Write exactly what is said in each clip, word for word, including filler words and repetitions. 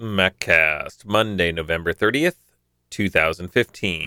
MacCast, Monday, November thirtieth, twenty fifteen.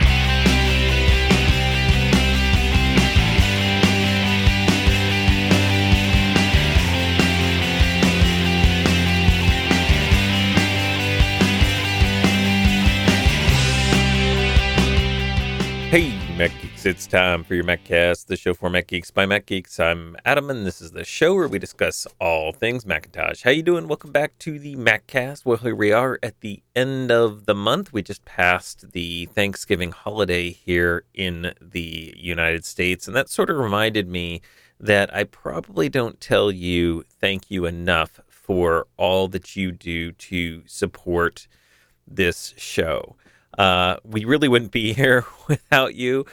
Hey, Mac Geeks, it's time for your MacCast, the show for Mac Geeks by Mac Geeks. I'm Adam, and this is the show where we discuss all things Macintosh. How you doing? Welcome back to the MacCast. Well, here we are at the end of the month. We just passed the Thanksgiving holiday here in the United States, and that sort of reminded me that I probably don't tell you thank you enough for all that you do to support this show. Uh, we really wouldn't be here without you,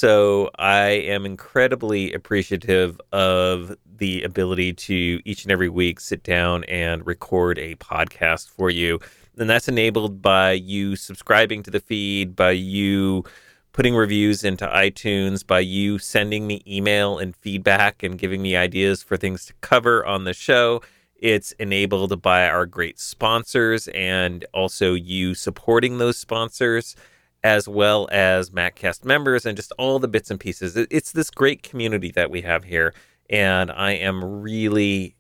so I am incredibly appreciative of the ability to each and every week sit down and record a podcast for you, and that's enabled by you subscribing to the feed, by you putting reviews into iTunes, by you sending me email and feedback and giving me ideas for things to cover on the show. It's enabled by our great sponsors and also you supporting those sponsors, as well as MacCast members and just all the bits and pieces. It's this great community that we have here, and I am really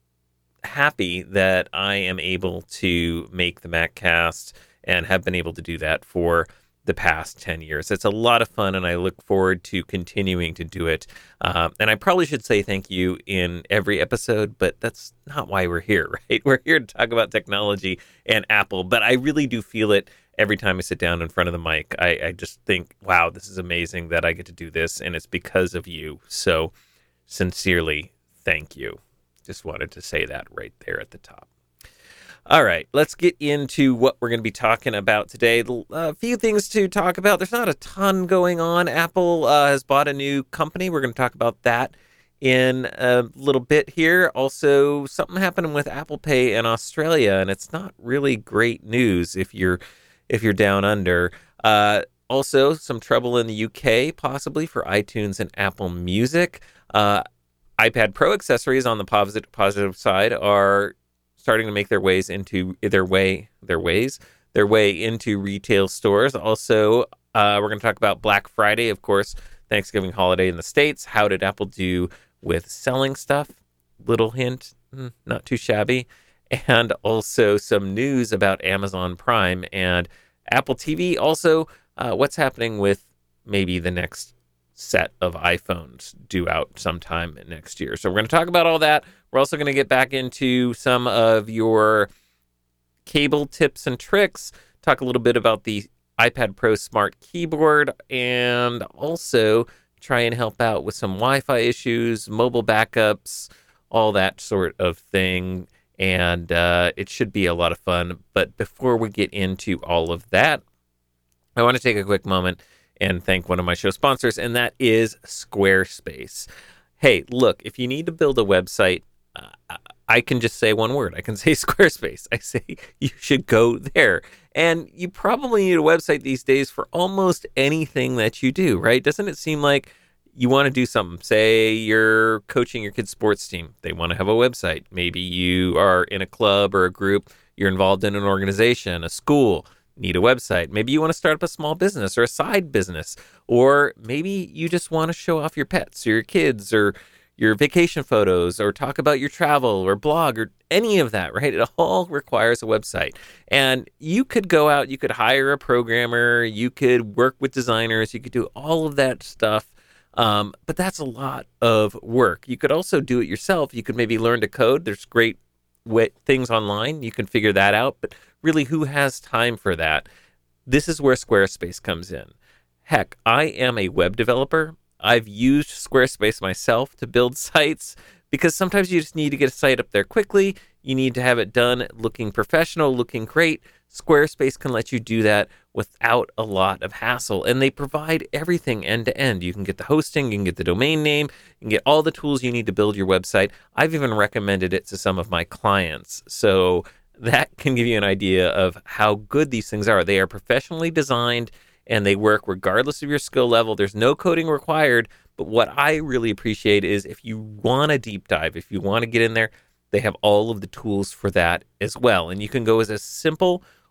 happy that I am able to make the MacCast and have been able to do that for the past ten years. It's a lot of fun, and I look forward to continuing to do it. Um, and I probably should say thank you in every episode, but that's not why we're here, right? We're here to talk about technology and Apple, but I really do feel it every time I sit down in front of the mic. I, I just think, wow, this is amazing that I get to do this, and it's because of you. So sincerely, thank you. Just wanted to say that right there at the top. All right, let's get into what we're going to be talking about today. A few things to talk about. There's not a ton going on. Apple uh, has bought a new company. We're going to talk about that in a little bit here. Also, something happening with Apple Pay in Australia, and it's not really great news if you're if you're down under. Uh, also, some trouble in the U K, possibly for iTunes and Apple Music. Uh, iPad Pro accessories on the positive positive side are starting to make their ways into their way, their ways, their way into retail stores. Also, uh, we're going to talk about Black Friday, of course, Thanksgiving holiday in the States. How did Apple do with selling stuff? Little hint, not too shabby. And also some news about Amazon Prime and Apple T V. Also, uh, what's happening with maybe the next set of iPhones due out sometime next year. So we're going to talk about all that. We're also going to get back into some of your cable tips and tricks, talk a little bit about the iPad Pro Smart Keyboard, and also try and help out with some Wi-Fi issues, mobile backups, all that sort of thing. And uh, it should be a lot of fun. But before we get into all of that, I want to take a quick moment and thank one of my show sponsors, and that is Squarespace. Hey, look, if you need to build a website, uh, I can just say one word. I can say Squarespace. I say you should go there. And you probably need a website these days for almost anything that you do, right? Doesn't it seem like you want to do something? Say you're coaching your kid's sports team. They want to have a website. Maybe you are in a club or a group. You're involved in an organization, a school. Need a website. Maybe you want to start up a small business or a side business, or maybe you just want to show off your pets or your kids or your vacation photos or talk about your travel or blog or any of that, right? It all requires a website. And you could go out, you could hire a programmer, you could work with designers, you could do all of that stuff. Um, but that's a lot of work. You could also do it yourself. You could maybe learn to code. There's great way- things online. You can figure that out. But really, who has time for that? This is where Squarespace comes in. Heck, I am a web developer. I've used Squarespace myself to build sites because sometimes you just need to get a site up there quickly. You need to have it done looking professional, looking great. Squarespace can let you do that without a lot of hassle, and they provide everything end to end. You can get the hosting, you can get the domain name, you can get all the tools you need to build your website. I've even recommended it to some of my clients. So that can give you an idea of how good these things are. They are professionally designed and they work regardless of your skill level. There's no coding required, but what I really appreciate is if you want to deep dive, if you want to get in there, they have all of the tools for that as well. And you can go as a simple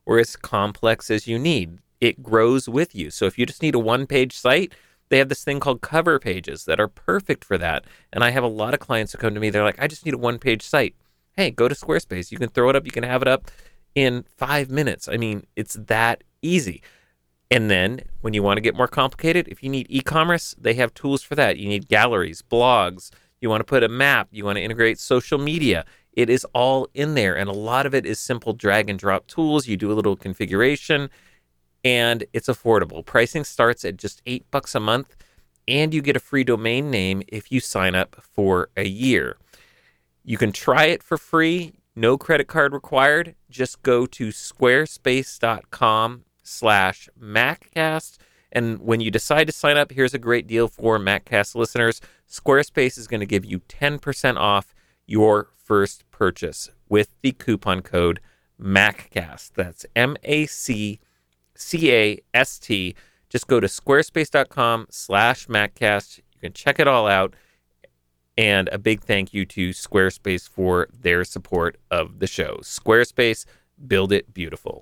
or as complex as you need. It grows with you. So if you just need a one-page site, they have this thing called cover pages that are perfect for that. And I have a lot of clients who come to me, they're like, I just need a one-page site. Hey, go to Squarespace. You can throw it up. You can have it up in five minutes. I mean, it's that easy. And then when you want to get more complicated, if you need e-commerce, they have tools for that. You need galleries, blogs. You want to put a map. You want to integrate social media. It is all in there. And a lot of it is simple drag and drop tools. You do a little configuration and it's affordable. Pricing starts at just eight bucks a month and you get a free domain name if you sign up for a year. You can try it for free. No credit card required. Just go to squarespace.com slash MacCast. And when you decide to sign up, here's a great deal for MacCast listeners. Squarespace is going to give you ten percent off your first purchase with the coupon code MacCast. That's M A C C A S T. Just go to squarespace.com slash MacCast. You can check it all out. And a big thank you to Squarespace for their support of the show. Squarespace, build it beautiful.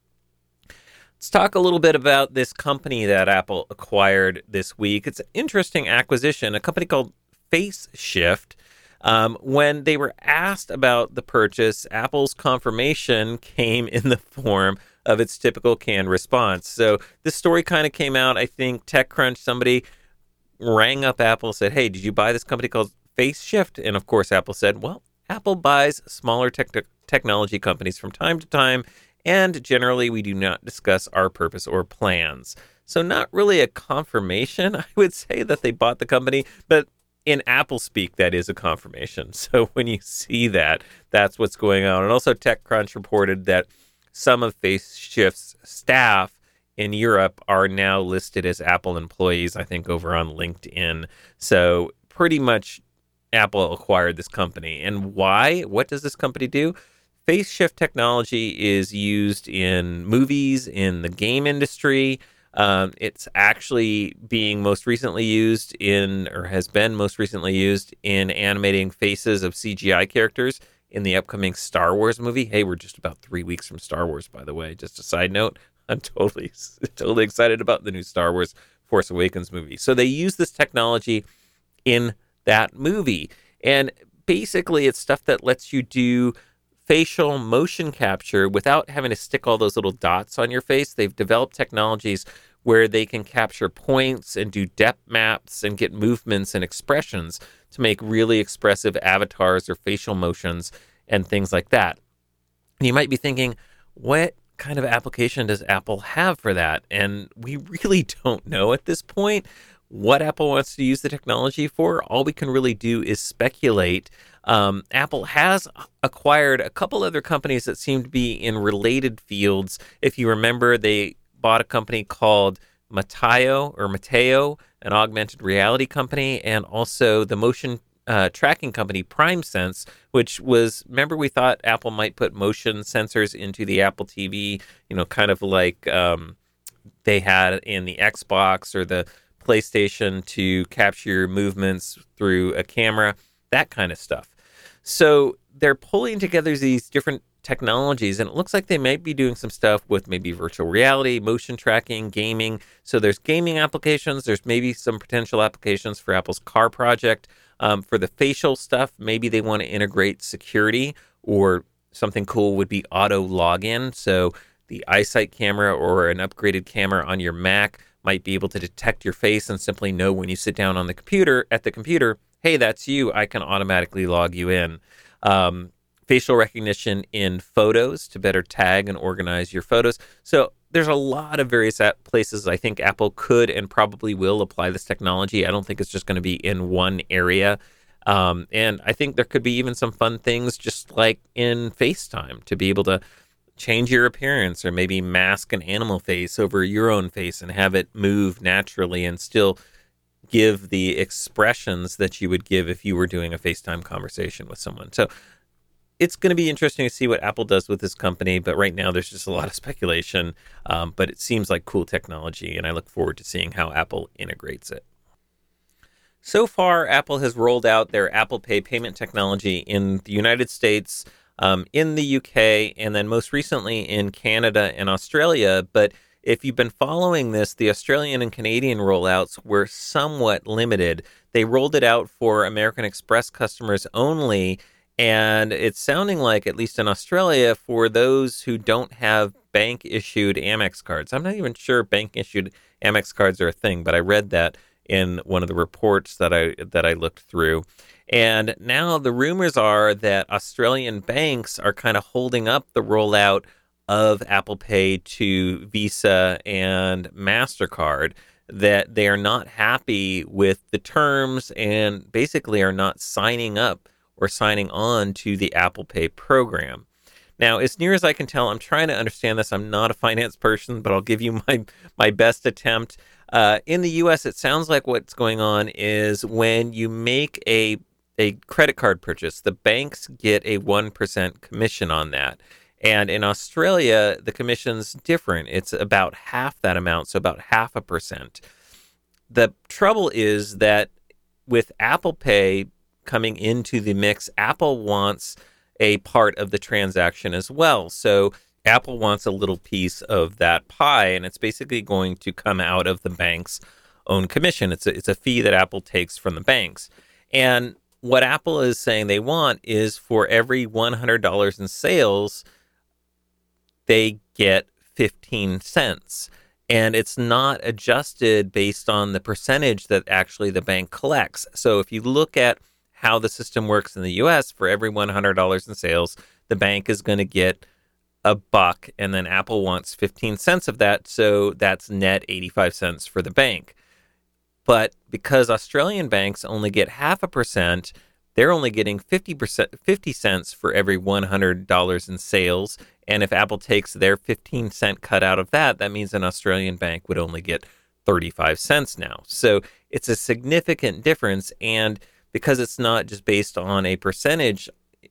Let's talk a little bit about this company that Apple acquired this week. It's an interesting acquisition, a company called FaceShift. Um, when they were asked about the purchase, Apple's confirmation came in the form of its typical canned response. So this story kind of came out, I think, TechCrunch, somebody rang up Apple, said, hey, did you buy this company called FaceShift? And of course, Apple said, well, Apple buys smaller tech- technology companies from time to time, and generally we do not discuss our purpose or plans. So not really a confirmation, I would say, that they bought the company, but in Apple speak, that is a confirmation. So when you see that, that's what's going on. And also TechCrunch reported that some of FaceShift's staff in Europe are now listed as Apple employees, I think, over on LinkedIn. So pretty much Apple acquired this company. And why? What does this company do? FaceShift technology is used in movies, in the game industry. Um, it's actually being most recently used in, or has been most recently used in animating faces of C G I characters in the upcoming Star Wars movie. Hey, we're just about three weeks from Star Wars, by the way. Just a side note. I'm totally, totally excited about the new Star Wars Force Awakens movie. So they use this technology in that movie. And basically, it's stuff that lets you do facial motion capture without having to stick all those little dots on your face. They've developed technologies where they can capture points and do depth maps and get movements and expressions to make really expressive avatars or facial motions and things like that. And you might be thinking, what kind of application does Apple have for that? And we really don't know at this point what Apple wants to use the technology for. All we can really do is speculate. Um, Apple has acquired a couple other companies that seem to be in related fields. If you remember, they bought a company called Mateo or Mateo, an augmented reality company, and also the motion uh, tracking company PrimeSense, which was, remember we thought Apple might put motion sensors into the Apple T V, you know, kind of like um, they had in the Xbox or the PlayStation to capture your movements through a camera, that kind of stuff. So they're pulling together these different technologies, and it looks like they might be doing some stuff with maybe virtual reality, motion tracking, gaming. So there's gaming applications. There's maybe some potential applications for Apple's car project. Um, for the facial stuff, maybe they want to integrate security, or something cool would be auto login. So the iSight camera or an upgraded camera on your Mac might be able to detect your face and simply know when you sit down on the computer at the computer, hey, that's you. I can automatically log you in. Um, facial recognition in photos to better tag and organize your photos. So there's a lot of various app places I think Apple could and probably will apply this technology. I don't think it's just going to be in one area. Um, and I think there could be even some fun things just like in FaceTime to be able to change your appearance or maybe mask an animal face over your own face and have it move naturally and still give the expressions that you would give if you were doing a FaceTime conversation with someone. So it's going to be interesting to see what Apple does with this company, but right now there's just a lot of speculation, um, but it seems like cool technology, and I look forward to seeing how Apple integrates it. So far, Apple has rolled out their Apple Pay payment technology in the United States, um, in the U K, and then most recently in Canada and Australia. But if you've been following this, the Australian and Canadian rollouts were somewhat limited. They rolled it out for American Express customers only, and it's sounding like, at least in Australia, for those who don't have bank-issued Amex cards. I'm not even sure bank-issued Amex cards are a thing, but I read that in one of the reports that I that I looked through. And now the rumors are that Australian banks are kind of holding up the rollout of Apple Pay to Visa and MasterCard, that they are not happy with the terms and basically are not signing up or signing on to the Apple Pay program. Now, as near as I can tell, I'm trying to understand this. I'm not a finance person, but I'll give you my, my best attempt. Uh, in the U S, it sounds like what's going on is when you make a, a credit card purchase, the banks get a one percent commission on that. And in Australia, the commission's different. It's about half that amount, so about half a percent. The trouble is that with Apple Pay coming into the mix, Apple wants a part of the transaction as well. So Apple wants a little piece of that pie, and it's basically going to come out of the bank's own commission. It's a, it's a fee that Apple takes from the banks. And what Apple is saying they want is for every one hundred dollars in sales, they get fifteen cents. And it's not adjusted based on the percentage that actually the bank collects. So if you look at how the system works in the U S, for every one hundred dollars in sales, the bank is going to get a buck, and then Apple wants fifteen cents of that, so that's net eighty-five cents for the bank. But because Australian banks only get half a percent, they're only getting fifty percent, fifty cents for every one hundred dollars in sales. And if Apple takes their fifteen cent cut out of that, that means an Australian bank would only get thirty-five cents now. So it's a significant difference. And because it's not just based on a percentage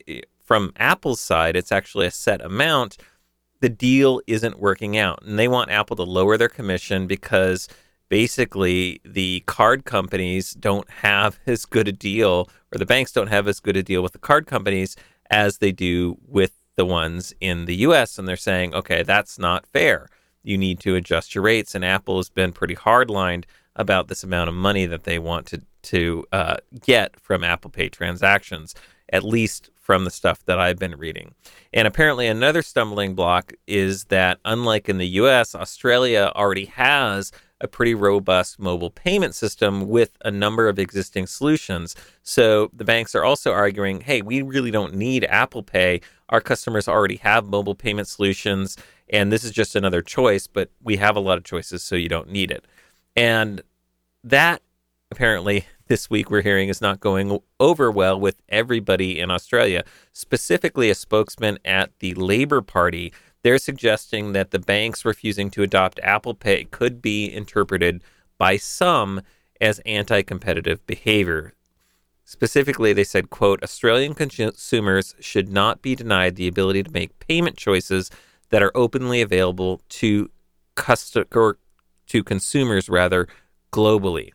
from Apple's side, it's actually a set amount, the deal isn't working out. And they want Apple to lower their commission because basically the card companies don't have as good a deal, or the banks don't have as good a deal with the card companies as they do with the ones in the U S. And they're saying, okay, that's not fair. You need to adjust your rates. And Apple has been pretty hardlined about this amount of money that they want to, to uh, get from Apple Pay transactions, at least from the stuff that I've been reading. And apparently another stumbling block is that, unlike in the U S, Australia already has a pretty robust mobile payment system with a number of existing solutions. So the banks are also arguing, hey, we really don't need Apple Pay. Our customers already have mobile payment solutions, and this is just another choice, but we have a lot of choices, so you don't need it. And that, apparently, this week we're hearing is not going over well with everybody in Australia. Specifically, a spokesman at the Labor Party, they're suggesting that the banks refusing to adopt Apple Pay could be interpreted by some as anti-competitive behavior. Specifically, they said, quote, Australian consumers should not be denied the ability to make payment choices that are openly available to custom- or to consumers, rather, globally.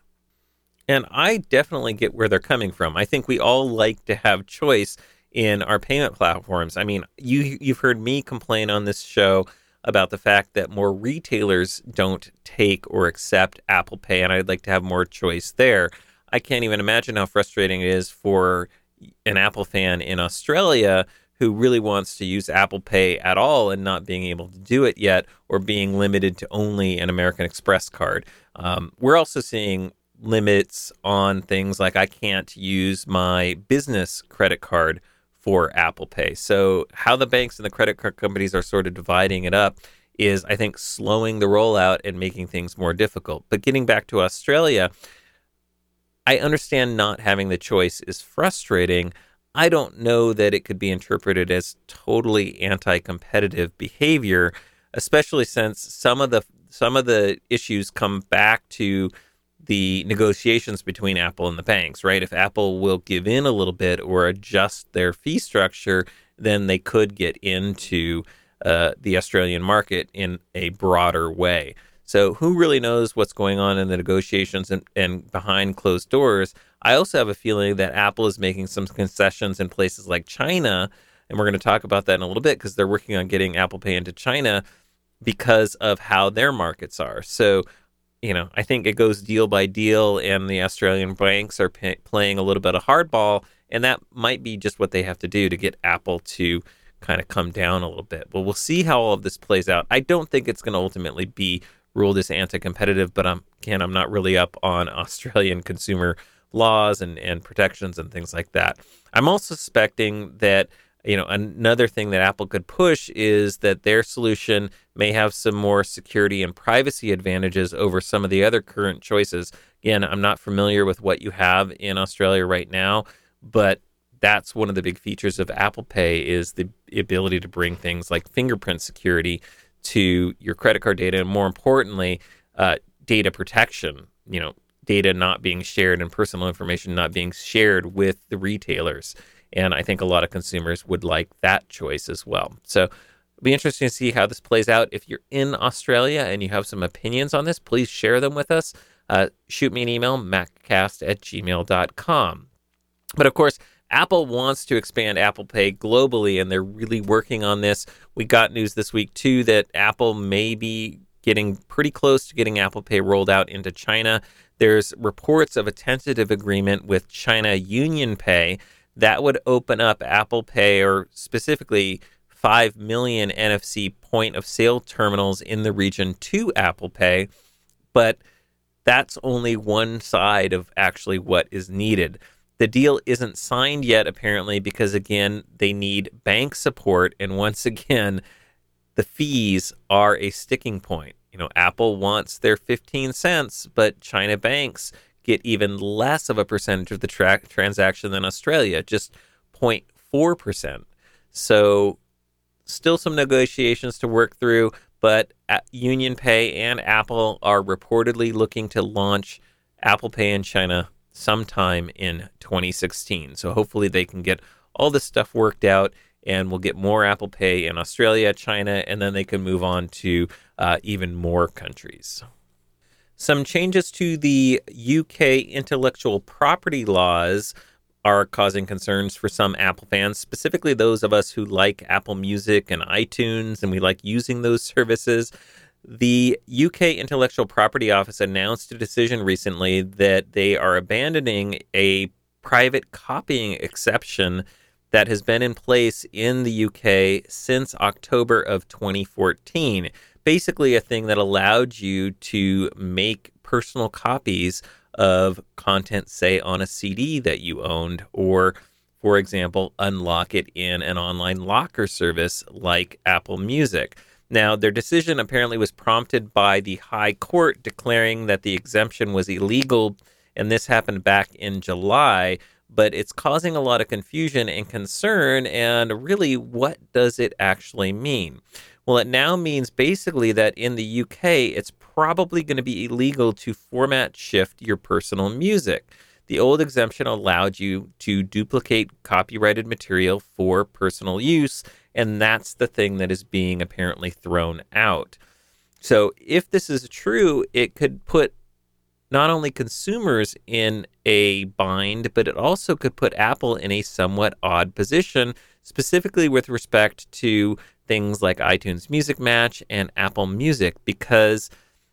And I definitely get where they're coming from. I think we all like to have choice in our payment platforms. I mean, you, you've heard me complain on this show about the fact that more retailers don't take or accept Apple Pay, and I'd like to have more choice there. I can't even imagine how frustrating it is for an Apple fan in Australia who really wants to use Apple Pay at all and not being able to do it yet, or being limited to only an American Express card. Um, we're also seeing limits on things like I can't use my business credit card for Apple Pay. So how the banks and the credit card companies are sort of dividing it up is, I think, slowing the rollout and making things more difficult. But getting back to Australia, I understand not having the choice is frustrating. I don't know that it could be interpreted as totally anti-competitive behavior, especially since some of the some of the issues come back to the negotiations between Apple and the banks, right? If Apple will give in a little bit or adjust their fee structure, then they could get into uh, the Australian market in a broader way. So who really knows what's going on in the negotiations and, and behind closed doors? I also have a feeling that Apple is making some concessions in places like China And we're going to talk about that in a little bit because they're working on getting Apple Pay into China because of how their markets are. So, you know, I think it goes deal by deal, and the Australian banks are pay- playing a little bit of hardball, and that might be just what they have to do to get Apple to kind of come down a little bit. But we'll see how all of this plays out. I don't think it's going to ultimately be ruled as anti-competitive, but I'm, again, I'm not really up on Australian consumer laws and, and protections and things like that. I'm also suspecting that, you know, another thing that Apple could push is that their solution may have some more security and privacy advantages over some of the other current choices. Again, I'm not familiar with what you have in Australia right now, but that's one of the big features of Apple Pay is the ability to bring things like fingerprint security to your credit card data, and more importantly, uh, data protection, you know, data not being shared and personal information not being shared with the retailers. And I think a lot of consumers would like that choice as well. So it'll be interesting to see how this plays out. If you're in Australia and you have some opinions on this, please share them with us. Uh, shoot me an email, maccast at gmail dot com. But of course, Apple wants to expand Apple Pay globally, and they're really working on this. We got news this week, too, that Apple may be getting pretty close to getting Apple Pay rolled out into China. There's reports of a tentative agreement with China UnionPay that would open up Apple Pay, or specifically five million N F C point-of-sale terminals in the region to Apple Pay. But that's only one side of actually what is needed. The deal isn't signed yet, apparently, because, again, they need bank support. And once again, the fees are a sticking point. You know, Apple wants their fifteen cents, but China banks get even less of a percentage of the tra- transaction than Australia, just zero point four percent. So still some negotiations to work through, but UnionPay and Apple are reportedly looking to launch Apple Pay in China sometime in twenty sixteen. So hopefully they can get all this stuff worked out, and we'll get more Apple Pay in Australia, China, and then they can move on to uh, even more countries. Some changes to the U K intellectual property laws are causing concerns for some Apple fans, specifically those of us who like Apple Music and iTunes, and we like using those services. The U K Intellectual Property Office announced a decision recently that they are abandoning a private copying exception that has been in place in the U K since October of twenty fourteen. Basically a thing that allowed you to make personal copies of content, say, on a C D that you owned, or, for example, unlock it in an online locker service like Apple Music. Now, their decision apparently was prompted by the High Court declaring that the exemption was illegal, and this happened back in July, but it's causing a lot of confusion and concern, and really, what does it actually mean? Well, it now means basically that in the U K, it's probably going to be illegal to format shift your personal music. The old exemption allowed you to duplicate copyrighted material for personal use, and that's the thing that is being apparently thrown out. So if this is true, it could put not only consumers in a bind, but it also could put Apple in a somewhat odd position, specifically with respect to things like iTunes Music Match and Apple Music, because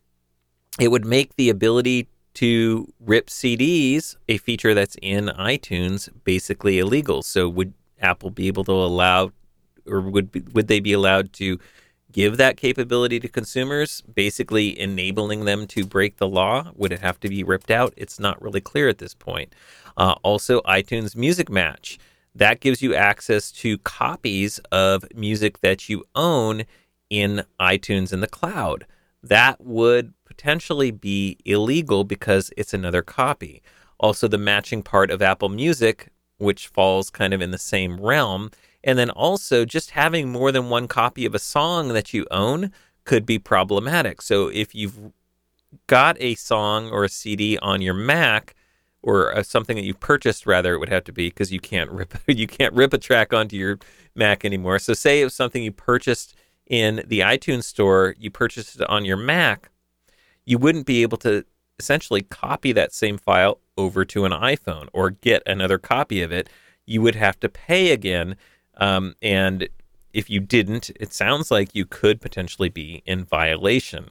it would make the ability to rip C Ds, a feature that's in iTunes, basically illegal. So would Apple be able to allow, or would be, would they be allowed to give that capability to consumers, basically enabling them to break the law? Would it have to be ripped out? It's not really clear at this point. Uh, also, iTunes Music Match. That gives you access to copies of music that you own in iTunes in the cloud. That would potentially be illegal because it's another copy. Also, the matching part of Apple Music, which falls kind of in the same realm. And then also just having more than one copy of a song that you own could be problematic. So if you've got a song or a C D on your Mac, or uh, something that you purchased, rather, it would have to be, because you can't rip you can't rip a track onto your Mac anymore. So say it was something you purchased in the iTunes store, you purchased it on your Mac, you wouldn't be able to essentially copy that same file over to an iPhone or get another copy of it. You would have to pay again Um, and if you didn't, it sounds like you could potentially be in violation.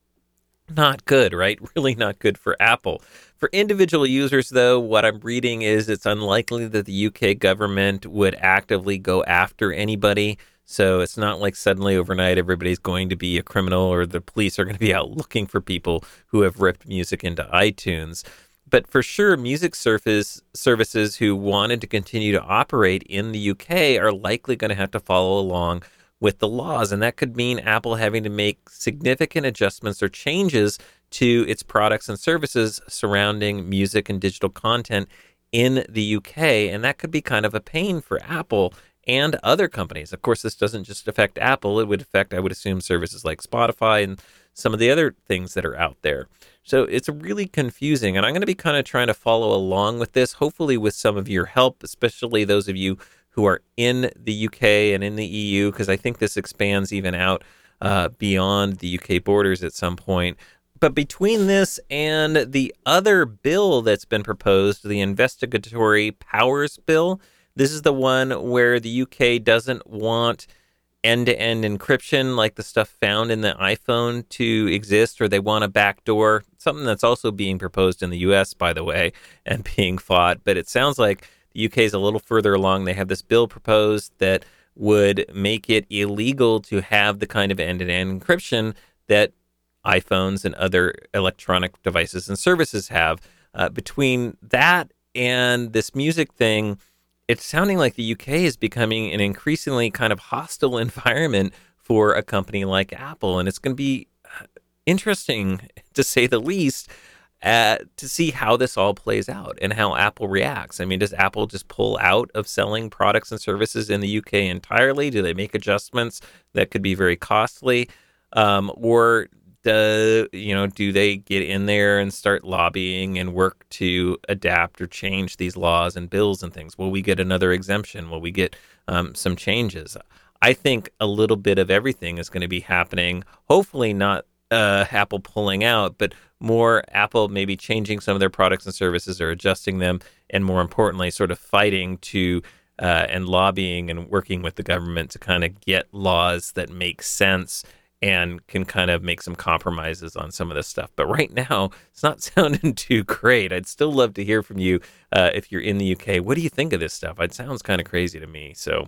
Not good, right? Really not good for Apple. For individual users, though, what I'm reading is it's unlikely that the U K government would actively go after anybody. So it's not like suddenly overnight everybody's going to be a criminal or the police are going to be out looking for people who have ripped music into iTunes. But for sure, music surface services who wanted to continue to operate in the U K are likely going to have to follow along with the laws. And that could mean Apple having to make significant adjustments or changes to its products and services surrounding music and digital content in the U K. And that could be kind of a pain for Apple and other companies. Of course, this doesn't just affect Apple. It would affect, I would assume, services like Spotify and some of the other things that are out there. So it's really confusing. And I'm going to be kind of trying to follow along with this, hopefully with some of your help, especially those of you who are in the U K and in the E U, because I think this expands even out uh, beyond the U K borders at some point. But between this and the other bill that's been proposed, the Investigatory Powers Bill, this is the one where the U K doesn't want end-to-end encryption like the stuff found in the iPhone to exist, or they want a backdoor, something that's also being proposed in the U S, by the way, and being fought. But it sounds like the U K is a little further along. They have this bill proposed that would make it illegal to have the kind of end-to-end encryption that iPhones and other electronic devices and services have. Uh, between that and this music thing, it's sounding like the U K is becoming an increasingly kind of hostile environment for a company like Apple. And it's going to be interesting, to say the least, uh, to see how this all plays out and how Apple reacts. I mean, does Apple just pull out of selling products and services in the U K entirely? Do they make adjustments that could be very costly? Um, or Do, you know, do they get in there and start lobbying and work to adapt or change these laws and bills and things? Will we get another exemption? Will we get um, some changes? I think a little bit of everything is going to be happening. Hopefully not uh, Apple pulling out, but more Apple maybe changing some of their products and services or adjusting them, and more importantly, sort of fighting to uh, and lobbying and working with the government to kind of get laws that make sense and can kind of make some compromises on some of this stuff. But right now, it's not sounding too great. I'd still love to hear from you uh, if you're in the U K. What do you think of this stuff? It sounds kind of crazy to me, so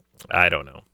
I don't know.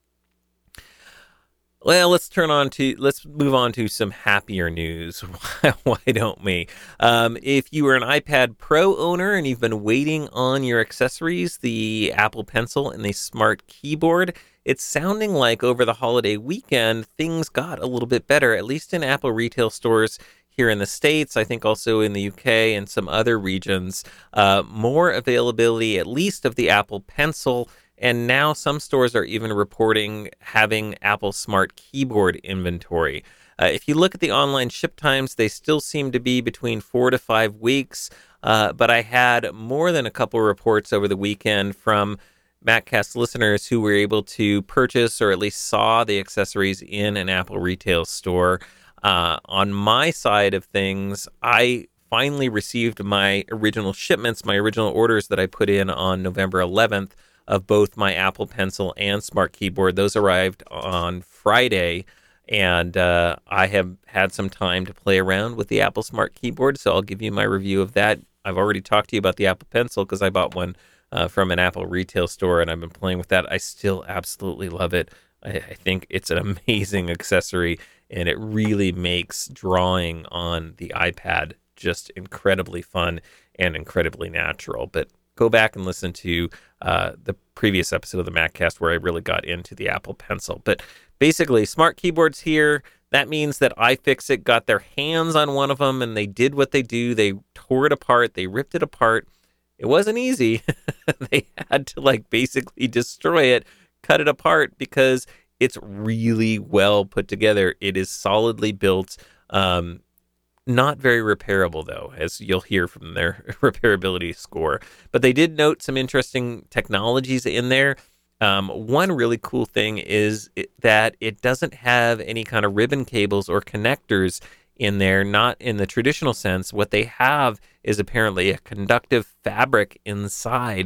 Well, let's turn on to, let's move on to some happier news. Why don't we? Um, if you are an iPad Pro owner and you've been waiting on your accessories, the Apple Pencil and the Smart Keyboard, it's sounding like over the holiday weekend, things got a little bit better, at least in Apple retail stores here in the States. I think also in the U K and some other regions, uh, more availability, at least of the Apple Pencil. And now some stores are even reporting having Apple Smart Keyboard inventory. Uh, if you look at the online ship times, they still seem to be between four to five weeks. Uh, but I had more than a couple reports over the weekend from MacCast listeners who were able to purchase or at least saw the accessories in an Apple retail store. Uh, on my side of things, I finally received my original shipments, my original orders that I put in on November eleventh of both my Apple Pencil and Smart Keyboard. Those arrived on Friday, and uh, I have had some time to play around with the Apple Smart Keyboard, so I'll give you my review of that. I've already talked to you about the Apple Pencil because I bought one Uh, from an Apple retail store, and I've been playing with that. I still absolutely love it. I, I think it's an amazing accessory, and it really makes drawing on the iPad just incredibly fun and incredibly natural. But go back and listen to uh, the previous episode of the MacCast where I really got into the Apple Pencil. But basically, Smart Keyboard's here. That means that iFixit got their hands on one of them, and they did what they do. They tore it apart. They ripped it apart. It wasn't easy. They had to like basically destroy it, cut it apart, because it's really well put together. It is solidly built. Um, not very repairable, though, as you'll hear from their repairability score. But they did note some interesting technologies in there. Um, one really cool thing is it, that it doesn't have any kind of ribbon cables or connectors in there, not in the traditional sense. What they have is apparently a conductive fabric inside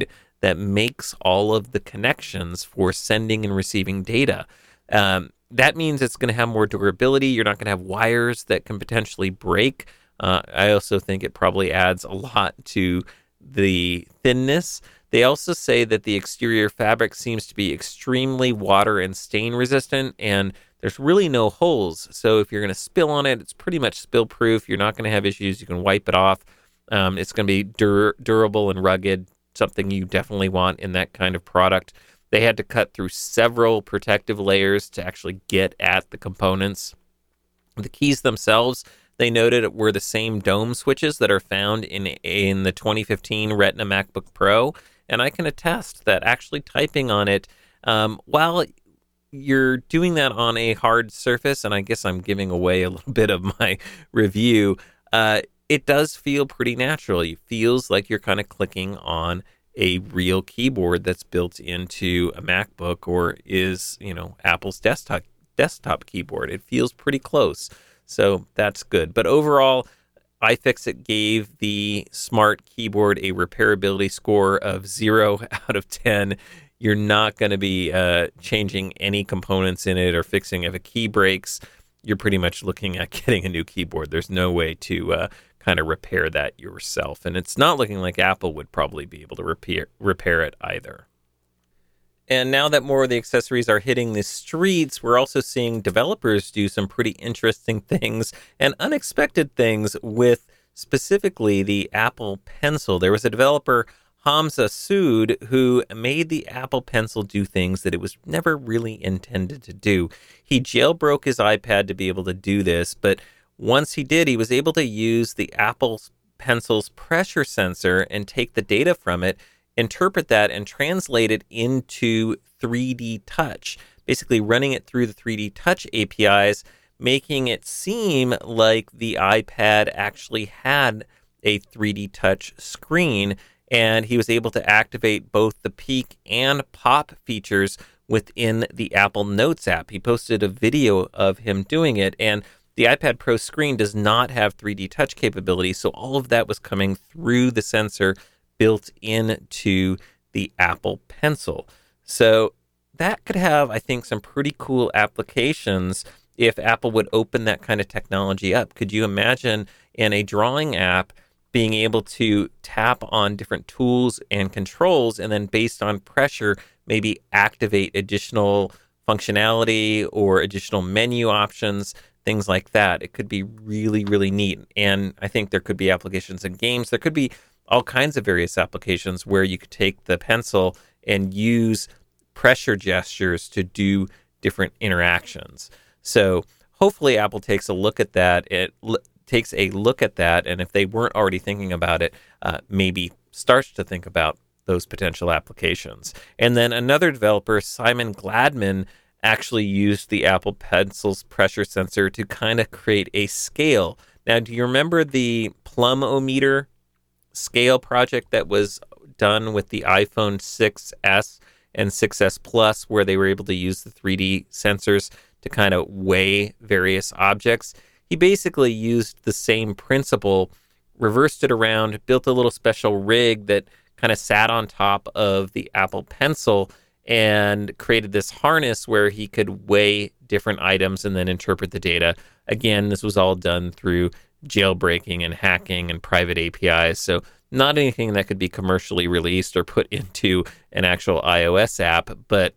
that makes all of the connections for sending and receiving data. Um, that means it's going to have more durability. You're not going to have wires that can potentially break. Uh, I also think it probably adds a lot to the thinness. They also say that the exterior fabric seems to be extremely water and stain resistant, and there's really no holes. So if you're going to spill on it, it's pretty much spill proof. You're not going to have issues. You can wipe it off. Um, it's going to be dur- durable and rugged, something you definitely want in that kind of product. They had to cut through several protective layers to actually get at the components. The keys themselves, they noted, were the same dome switches that are found in in the twenty fifteen Retina MacBook Pro. And I can attest that actually typing on it, um, while you're doing that on a hard surface, and I guess I'm giving away a little bit of my review, uh, it does feel pretty natural. It feels like you're kind of clicking on a real keyboard that's built into a MacBook or is, you know, Apple's desktop desktop keyboard. It feels pretty close. So that's good. But overall, iFixit gave the Smart Keyboard a repairability score of zero out of ten. You're not going to be uh, changing any components in it or fixing if a key breaks. You're pretty much looking at getting a new keyboard. There's no way to uh, kind of repair that yourself. And it's not looking like Apple would probably be able to repair, repair it either. And now that more of the accessories are hitting the streets, we're also seeing developers do some pretty interesting things and unexpected things with specifically the Apple Pencil. There was a developer, Hamza Sood, who made the Apple Pencil do things that it was never really intended to do. He jailbroke his iPad to be able to do this, but once he did, he was able to use the Apple Pencil's pressure sensor and take the data from it, interpret that, and translate it into three D Touch, basically running it through the three D Touch A P Is, making it seem like the iPad actually had a three D Touch screen, and he was able to activate both the peak and pop features within the Apple Notes app. He posted a video of him doing it, and the iPad Pro screen does not have three D Touch capability, so all of that was coming through the sensor built into the Apple Pencil. So that could have, I think, some pretty cool applications if Apple would open that kind of technology up. Could you imagine in a drawing app being able to tap on different tools and controls and then based on pressure, maybe activate additional functionality or additional menu options, things like that? It could be really, really neat. And I think there could be applications in games. There could be all kinds of various applications where you could take the pencil and use pressure gestures to do different interactions. So hopefully Apple takes a look at that. It l- takes a look at that, and if they weren't already thinking about it, uh, maybe starts to think about those potential applications. And then another developer, Simon Gladman, actually used the Apple Pencil's pressure sensor to kind of create a scale. Now, do you remember the Plum-O-Meter scale project that was done with the iPhone six S and six S Plus, where they were able to use the three D sensors to kind of weigh various objects? He basically used the same principle, reversed it around, built a little special rig that kind of sat on top of the Apple Pencil and created this harness where he could weigh different items and then interpret the data. Again, this was all done through jailbreaking and hacking and private A P Is, so not anything that could be commercially released or put into an actual iOS app, but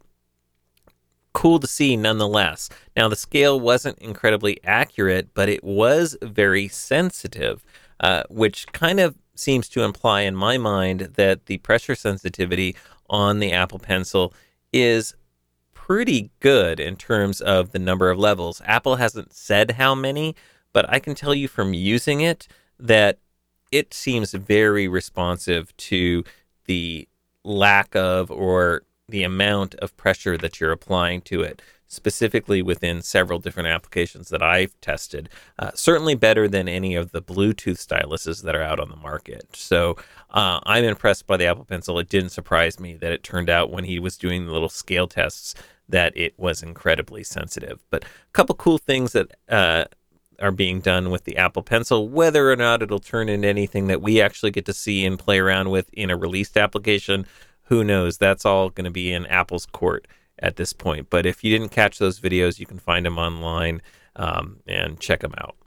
cool to see nonetheless. Now, the scale wasn't incredibly accurate, but it was very sensitive, uh, which kind of seems to imply in my mind that the pressure sensitivity on the Apple Pencil is pretty good in terms of the number of levels. Apple hasn't said how many, but I can tell you from using it that it seems very responsive to the lack of or the amount of pressure that you're applying to it, specifically within several different applications that I've tested. Uh, certainly better than any of the Bluetooth styluses that are out on the market. So uh, I'm impressed by the Apple Pencil. It didn't surprise me that it turned out when he was doing the little scale tests that it was incredibly sensitive. But a couple cool things that uh, are being done with the Apple Pencil. Whether or not it'll turn into anything that we actually get to see and play around with in a released application, who knows? That's all going to be in Apple's court at this point. But if you didn't catch those videos, you can find them online um, and check them out.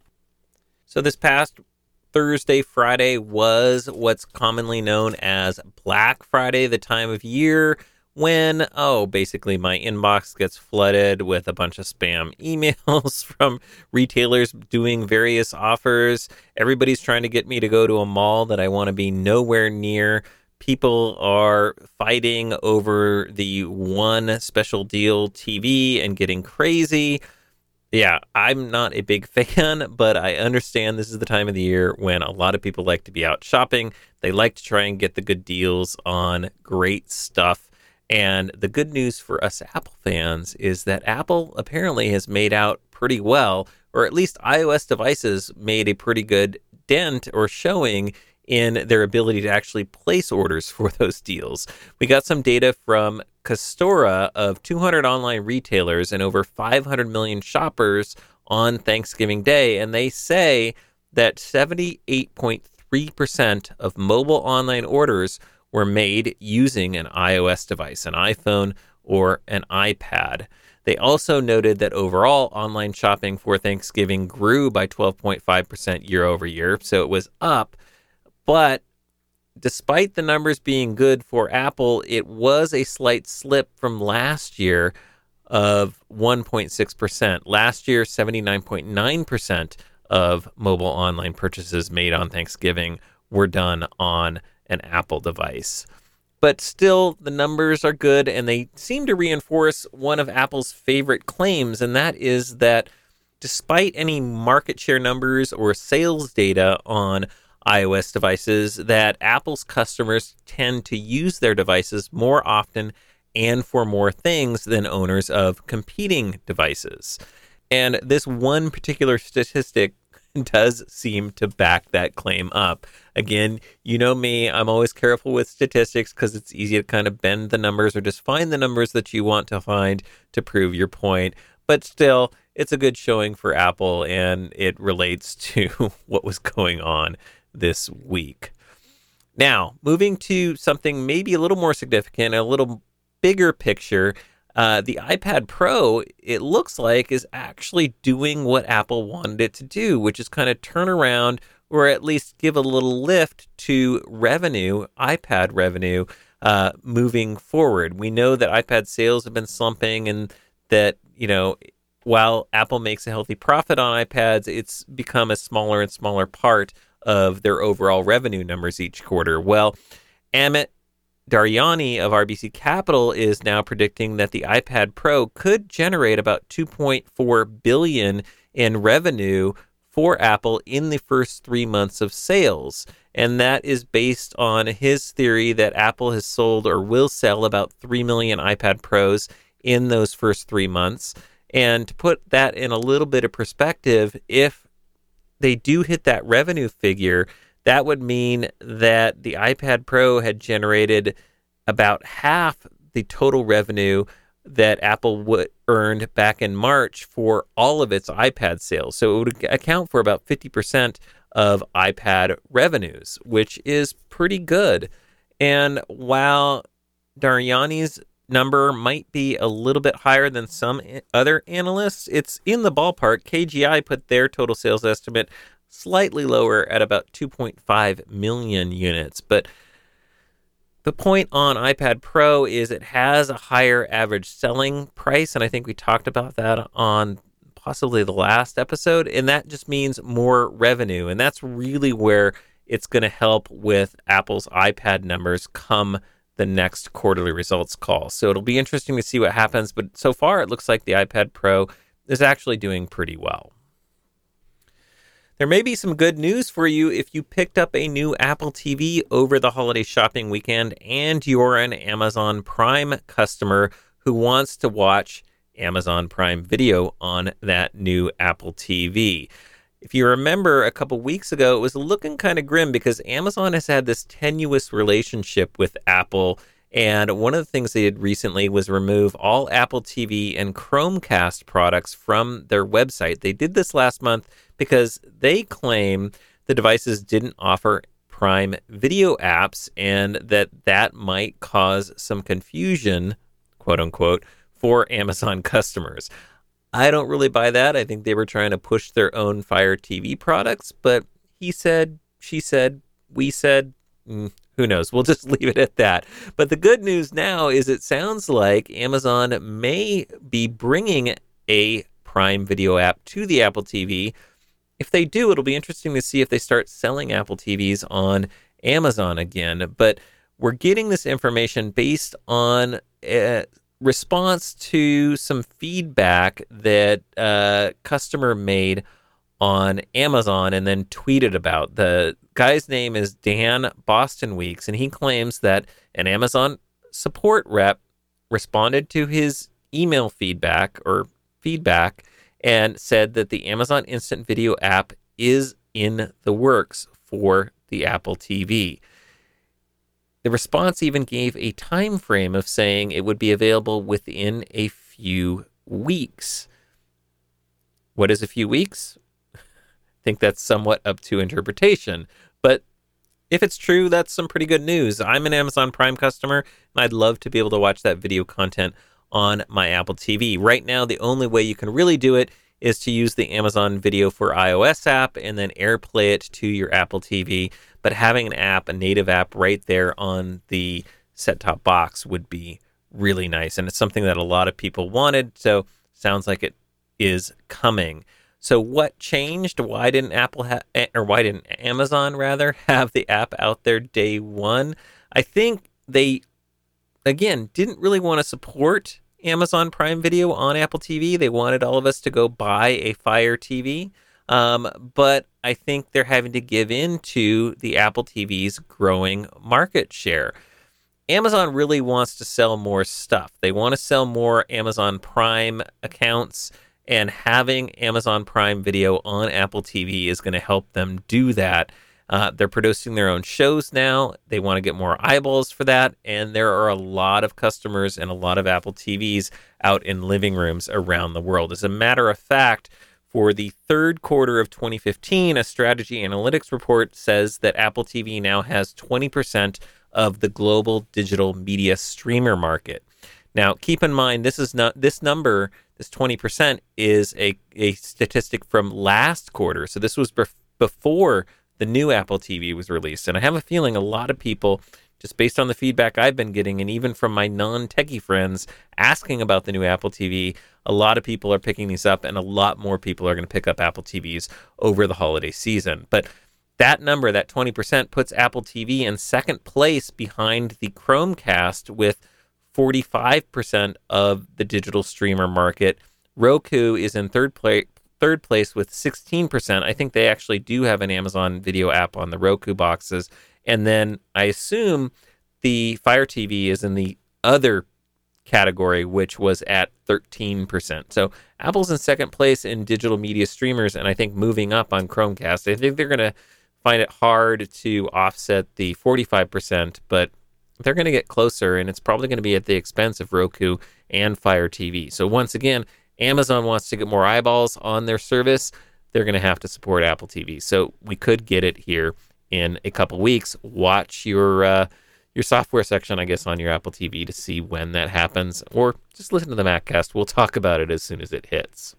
So this past Thursday, Friday was what's commonly known as Black Friday, the time of year when, oh, basically my inbox gets flooded with a bunch of spam emails from retailers doing various offers. Everybody's trying to get me to go to a mall that I want to be nowhere near. People are fighting over the one special deal T V and getting crazy. Yeah, I'm not a big fan, but I understand this is the time of the year when a lot of people like to be out shopping. They like to try and get the good deals on great stuff. And the good news for us Apple fans is that Apple apparently has made out pretty well, or at least iOS devices made a pretty good dent or showing in their ability to actually place orders for those deals. We got some data from Castora of two hundred online retailers and over five hundred million shoppers on Thanksgiving Day, and they say that seventy-eight point three percent of mobile online orders were made using an iOS device, an iPhone or an iPad. They also noted that overall online shopping for Thanksgiving grew by twelve point five percent year over year, so it was up. But despite the numbers being good for Apple, it was a slight slip from last year of one point six percent. Last year, seventy-nine point nine percent of mobile online purchases made on Thanksgiving were done on an Apple device. But still, the numbers are good, and they seem to reinforce one of Apple's favorite claims, and that is that despite any market share numbers or sales data on iOS devices, that Apple's customers tend to use their devices more often and for more things than owners of competing devices. And this one particular statistic does seem to back that claim up. Again, you know me, I'm always careful with statistics because it's easy to kind of bend the numbers or just find the numbers that you want to find to prove your point. But still, it's a good showing for Apple, and it relates to what was going on this week. Now, moving to something maybe a little more significant, a little bigger picture, uh, the iPad Pro, it looks like, is actually doing what Apple wanted it to do, which is kind of turn around or at least give a little lift to revenue, iPad revenue, uh, moving forward. We know that iPad sales have been slumping, and that, you know, while Apple makes a healthy profit on iPads, it's become a smaller and smaller part of their overall revenue numbers each quarter. Well, Amit Daryanani of R B C Capital is now predicting that the iPad Pro could generate about two point four billion dollars in revenue for Apple in the first three months of sales. And that is based on his theory that Apple has sold or will sell about three million iPad Pros in those first three months. And to put that in a little bit of perspective, if they do hit that revenue figure, that would mean that the iPad Pro had generated about half the total revenue that Apple would earned back in March for all of its iPad sales. So it would account for about fifty percent of iPad revenues, which is pretty good. And while Daryani's number might be a little bit higher than some other analysts, it's in the ballpark. K G I put their total sales estimate slightly lower at about two point five million units. But the point on iPad Pro is it has a higher average selling price, and I think we talked about that on possibly the last episode, and that just means more revenue, and that's really where it's going to help with Apple's iPad numbers come the next quarterly results call. So it'll be interesting to see what happens, but so far it looks like the iPad Pro is actually doing pretty well. There may be some good news for you if you picked up a new Apple T V over the holiday shopping weekend and you're an Amazon Prime customer who wants to watch Amazon Prime Video on that new Apple T V. If you remember, a couple weeks ago, it was looking kind of grim because Amazon has had this tenuous relationship with Apple, and one of the things they did recently was remove all Apple T V and Chromecast products from their website. They did this last month because they claim the devices didn't offer Prime Video apps, and that that might cause some confusion, quote unquote, for Amazon customers. I don't really buy that. I think they were trying to push their own Fire T V products, but he said, she said, we said, mm, who knows? We'll just leave it at that. But the good news now is it sounds like Amazon may be bringing a Prime Video app to the Apple T V. If they do, it'll be interesting to see if they start selling Apple T Vs on Amazon again. But we're getting this information based on a response to some feedback that a customer made on Amazon and then tweeted about. The guy's name is Dan Boston Weeks, and he claims that an Amazon support rep responded to his email feedback or feedback and said that the Amazon Instant Video app is in the works for the Apple T V. The response even gave a time frame of saying it would be available within a few weeks. What is a few weeks? I think that's somewhat up to interpretation. But if it's true, that's some pretty good news. I'm an Amazon Prime customer, and I'd love to be able to watch that video content on my Apple T V. Right now, the only way you can really do it is to use the Amazon Video for iOS app and then AirPlay it to your Apple T V. But having an app, a native app right there on the set-top box would be really nice. And it's something that a lot of people wanted, so sounds like it is coming. So what changed? Why didn't Apple ha- or why didn't Amazon rather have the app out there day one? I think they, again, didn't really want to support Amazon Prime Video on Apple T V. They wanted all of us to go buy a Fire T V. Um, but I think they're having to give in to the Apple T V's growing market share. Amazon really wants to sell more stuff. They want to sell more Amazon Prime accounts, and having Amazon Prime Video on Apple T V is going to help them do that. Uh, they're producing their own shows now. They want to get more eyeballs for that. And there are a lot of customers and a lot of Apple T Vs out in living rooms around the world. As a matter of fact, for the third quarter of twenty fifteen, a strategy analytics report says that Apple T V now has twenty percent of the global digital media streamer market. Now, keep in mind, this is not this number, this twenty percent is a, a statistic from last quarter. So this was bef- before the new Apple T V was released. And I have a feeling a lot of people, just based on the feedback I've been getting, and even from my non-techie friends asking about the new Apple T V, a lot of people are picking these up, and a lot more people are going to pick up Apple T Vs over the holiday season. But that number, that twenty percent, puts Apple T V in second place behind the Chromecast with forty-five percent of the digital streamer market. Roku is in third place. Third place with sixteen percent. I think they actually do have an Amazon Video app on the Roku boxes. And then I assume the Fire T V is in the other category, which was at thirteen percent. So Apple's in second place in digital media streamers, and I think moving up on Chromecast. I think they're going to find it hard to offset the forty-five percent, but they're going to get closer, and it's probably going to be at the expense of Roku and Fire T V. So once again, Amazon wants to get more eyeballs on their service. They're going to have to support Apple T V. So we could get it here in a couple weeks. Watch your uh, your software section, I guess, on your Apple T V to see when that happens, or just listen to the MacCast. We'll talk about it as soon as it hits.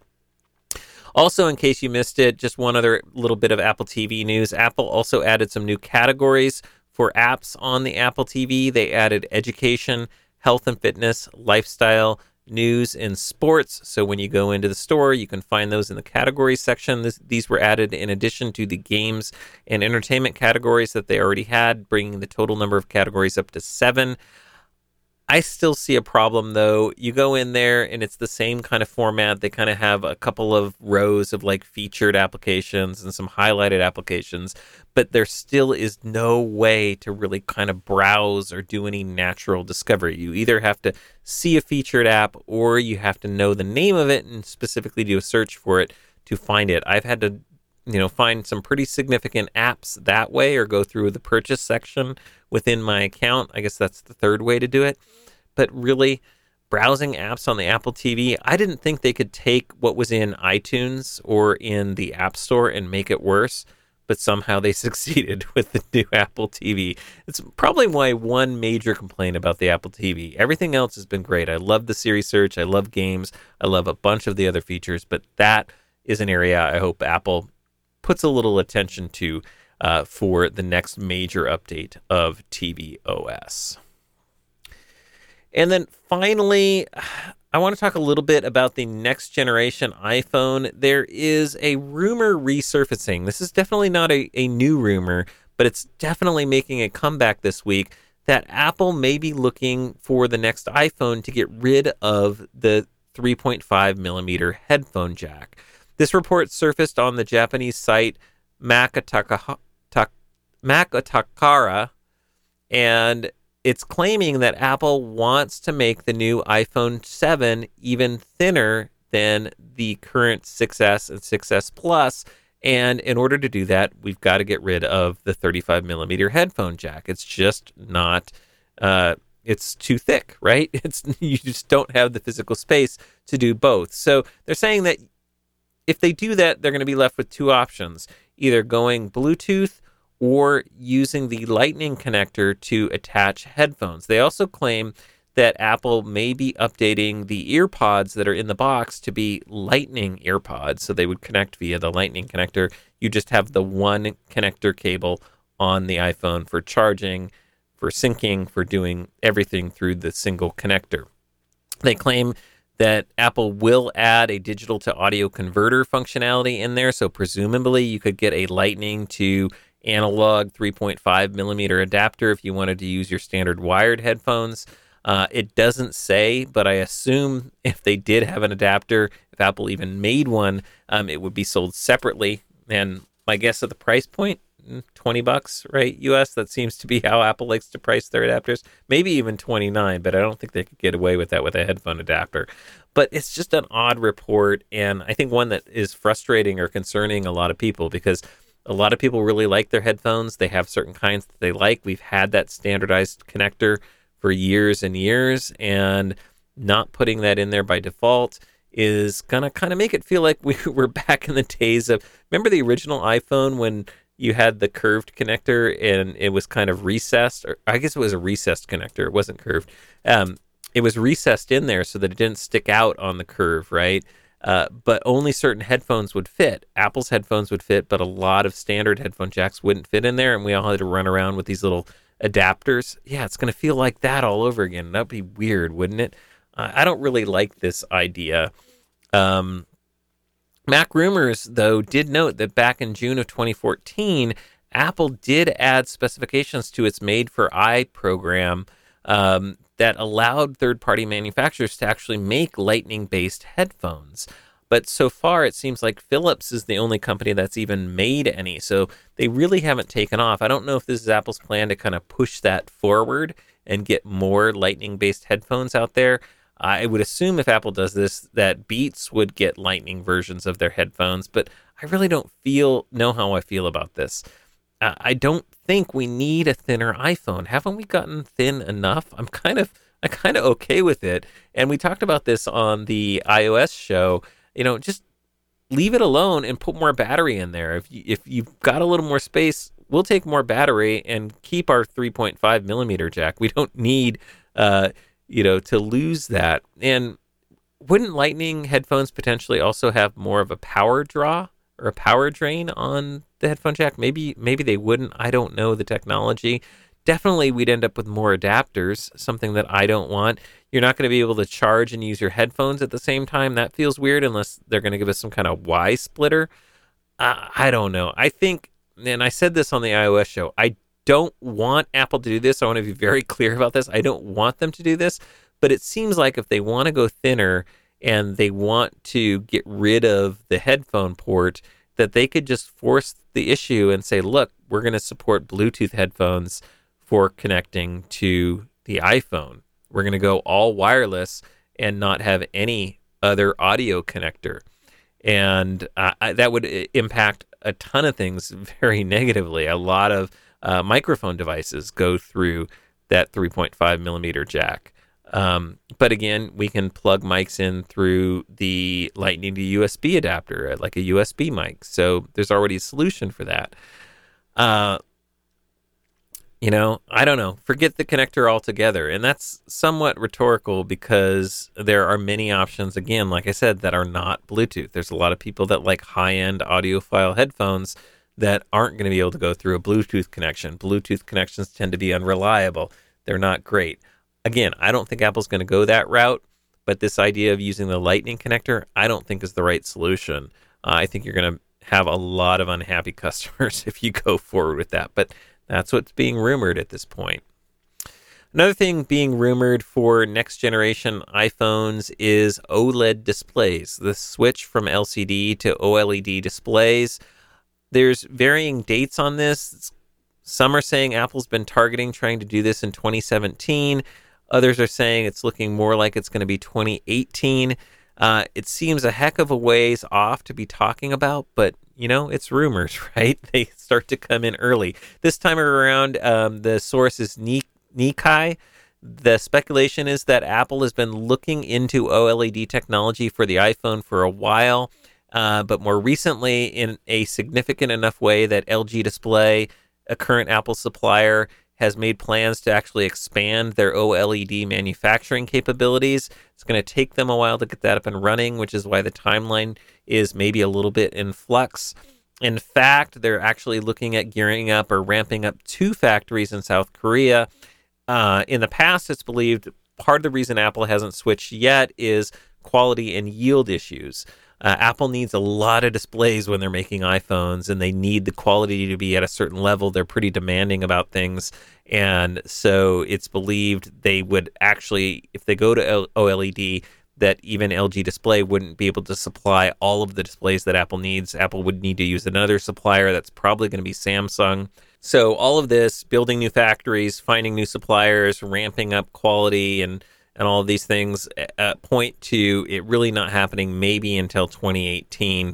Also, in case you missed it, just one other little bit of Apple T V news. Apple also added some new categories for apps on the Apple T V. They added education, health and fitness, lifestyle, news, and sports. So when you go into the store, you can find those in the categories section. This, these were added in addition to the games and entertainment categories that they already had, bringing the total number of categories up to seven. I still see a problem, though. You go in there, and it's the same kind of format. They kind of have a couple of rows of like featured applications and some highlighted applications, but there still is no way to really kind of browse or do any natural discovery. You either have to see a featured app, or you have to know the name of it and specifically do a search for it to find it. I've had to, you know, find some pretty significant apps that way, or go through the purchase section within my account. I guess that's the third way to do it. But really, browsing apps on the Apple T V, I didn't think they could take what was in iTunes or in the App Store and make it worse. but somehow they succeeded with the new Apple T V. It's probably my one major complaint about the Apple T V. Everything else has been great. I love the Siri search. I love games. I love a bunch of the other features, but that is an area I hope Apple puts a little attention to uh, for the next major update of tvOS. And then finally, I want to talk a little bit about the next generation iPhone. There is a rumor resurfacing. This is definitely not a, a new rumor, but it's definitely making a comeback this week that Apple may be looking for the next iPhone to get rid of the three point five millimeter headphone jack. This report surfaced on the Japanese site Makataka, Tak, Makatakara, and it's claiming that Apple wants to make the new iPhone seven even thinner than the current six S and six S Plus. And in order to do that, we've got to get rid of the thirty-five millimeter headphone jack. It's just not, uh, it's too thick, right? It's you just don't have the physical space to do both. So they're saying that if they do that, they're going to be left with two options, either going Bluetooth or using the Lightning connector to attach headphones. They also claim that Apple may be updating the earpods that are in the box to be Lightning earpods, so they would connect via the Lightning connector. You just have the one connector cable on the iPhone for charging, for syncing, for doing everything through the single connector. They claim that Apple will add a digital to audio converter functionality in there, so presumably you could get a Lightning to analog three point five millimeter adapter if you wanted to use your standard wired headphones. Uh, it doesn't say, but I assume if they did have an adapter, if Apple even made one, um, it would be sold separately. And my guess at the price point, twenty bucks, right? U S, that seems to be how Apple likes to price their adapters. Maybe even twenty-nine, but I don't think they could get away with that with a headphone adapter. But it's just an odd report, and I think one that is frustrating or concerning a lot of people, because a lot of people really like their headphones. They have certain kinds that they like. We've had that standardized connector for years and years, and not putting that in there by default is going to kind of make it feel like we, we're back in the days of, remember the original iPhone when you had the curved connector and it was kind of recessed, or I guess it was a recessed connector. It wasn't curved. Um, it was recessed in there so that it didn't stick out on the curve, right? Uh, but only certain headphones would fit. Apple's headphones would fit, but a lot of standard headphone jacks wouldn't fit in there, and we all had to run around with these little adapters. Yeah, it's going to feel like that all over again. That'd be weird, wouldn't it? Uh, I don't really like this idea. Um, Mac Rumors, though, did note that back in June of twenty fourteen, Apple did add specifications to its Made for I program um, that allowed third-party manufacturers to actually make Lightning-based headphones. But so far, it seems like Philips is the only company that's even made any. So they really haven't taken off. I don't know if this is Apple's plan to kind of push that forward and get more Lightning-based headphones out there. I would assume if Apple does this, that Beats would get Lightning versions of their headphones. But I really don't feel know how I feel about this. Uh, I don't think we need a thinner iPhone. Haven't we gotten thin enough? I'm kind of I'm kind of okay with it. And we talked about this on the iOS show. You know, just leave it alone and put more battery in there. If you, if you've got a little more space, we'll take more battery and keep our three point five millimeter jack. We don't need, uh, you know, to lose that. And wouldn't Lightning headphones potentially also have more of a power draw or a power drain on the headphone jack? Maybe, maybe they wouldn't. I don't know the technology. Definitely we'd end up with more adapters, something that I don't want. You're not going to be able to charge and use your headphones at the same time. That feels weird unless they're going to give us some kind of Y splitter. Uh, I don't know. I think, and I said this on the iOS show, I don't want Apple to do this. I want to be very clear about this. I don't want them to do this, but it seems like if they want to go thinner and they want to get rid of the headphone port, that they could just force the issue and say, look, we're going to support Bluetooth headphones for connecting to the iPhone. We're going to go all wireless and not have any other audio connector. And uh, I, that would impact a ton of things very negatively. A lot of uh, microphone devices go through that three point five millimeter jack. Um, but again, we can plug mics in through the Lightning to U S B adapter, like a U S B mic. So there's already a solution for that. Uh, you know, I don't know. Forget the connector altogether. And that's somewhat rhetorical because there are many options, again, like I said, that are not Bluetooth. There's a lot of people that like high-end audiophile headphones that aren't going to be able to go through a Bluetooth connection. Bluetooth connections tend to be unreliable. They're not great. Again, I don't think Apple's going to go that route, but this idea of using the Lightning connector, I don't think is the right solution. Uh, I think you're going to have a lot of unhappy customers if you go forward with that, but that's what's being rumored at this point. Another thing being rumored for next generation iPhones is OLED displays. The switch from L C D to OLED displays. There's varying dates on this. Some are saying Apple's been targeting trying to do this in twenty seventeen. Others are saying it's looking more like it's going to be twenty eighteen. Uh, it seems a heck of a ways off to be talking about, but, you know, it's rumors, right? They start to come in early. This time around, um, the source is Nikkei. The speculation is that Apple has been looking into OLED technology for the iPhone for a while, uh, but more recently in a significant enough way that L G Display, a current Apple supplier, has made plans to actually expand their OLED manufacturing capabilities. It's going to take them a while to get that up and running, which is why the timeline is maybe a little bit in flux. In fact, they're actually looking at gearing up or ramping up two factories in South Korea. Uh, in the past, it's believed part of the reason Apple hasn't switched yet is quality and yield issues. Uh, Apple needs a lot of displays when they're making iPhones, and they need the quality to be at a certain level. They're pretty demanding about things, and so it's believed they would actually, if they go to OLED, that even L G Display wouldn't be able to supply all of the displays that Apple needs. Apple would need to use another supplier. That's probably going to be Samsung. So all of this, building new factories, finding new suppliers, ramping up quality, and and all of these things uh, point to it really not happening maybe until twenty eighteen.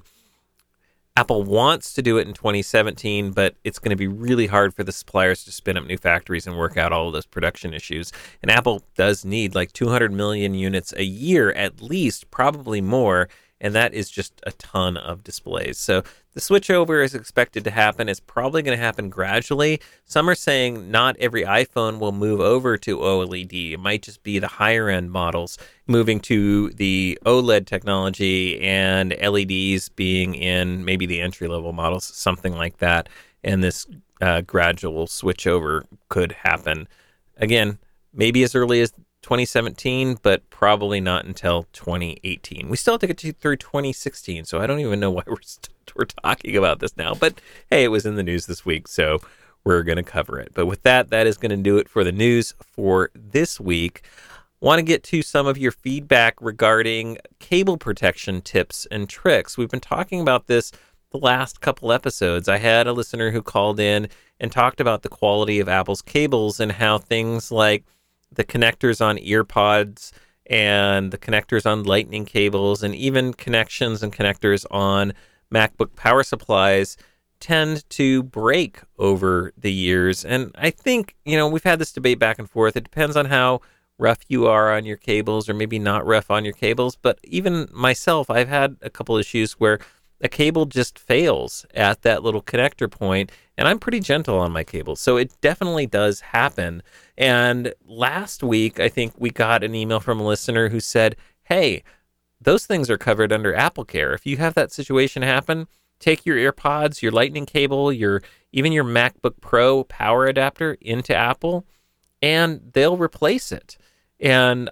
Apple wants to do it in twenty seventeen, but it's going to be really hard for the suppliers to spin up new factories and work out all of those production issues. And Apple does need like two hundred million units a year at least, probably more, and that is just a ton of displays. So the switchover is expected to happen. It's probably going to happen gradually. Some are saying not every iPhone will move over to OLED. It might just be the higher end models moving to the OLED technology and L E Ds being in maybe the entry level models, something like that. And this uh, gradual switchover could happen. Again, maybe as early as twenty seventeen, but probably not until twenty eighteen. We still have to get to, through twenty sixteen, so I don't even know why we're st- we're talking about this now. But hey, it was in the news this week, so we're going to cover it. But with that, that is going to do it for the news for this week. Want to get to some of your feedback regarding cable protection tips and tricks. We've been talking about this the last couple episodes. I had a listener who called in and talked about the quality of Apple's cables and how things like the connectors on EarPods and the connectors on Lightning cables and even connections and connectors on MacBook power supplies tend to break over the years. And I think, you know, we've had this debate back and forth. It depends on how rough you are on your cables or maybe not rough on your cables. But even myself, I've had a couple issues where a cable just fails at that little connector point, and I'm pretty gentle on my cables. So it definitely does happen. And last week, I think we got an email from a listener who said, hey, those things are covered under AppleCare. If you have that situation happen, take your EarPods, your Lightning cable, your even your MacBook Pro power adapter into Apple, and they'll replace it. And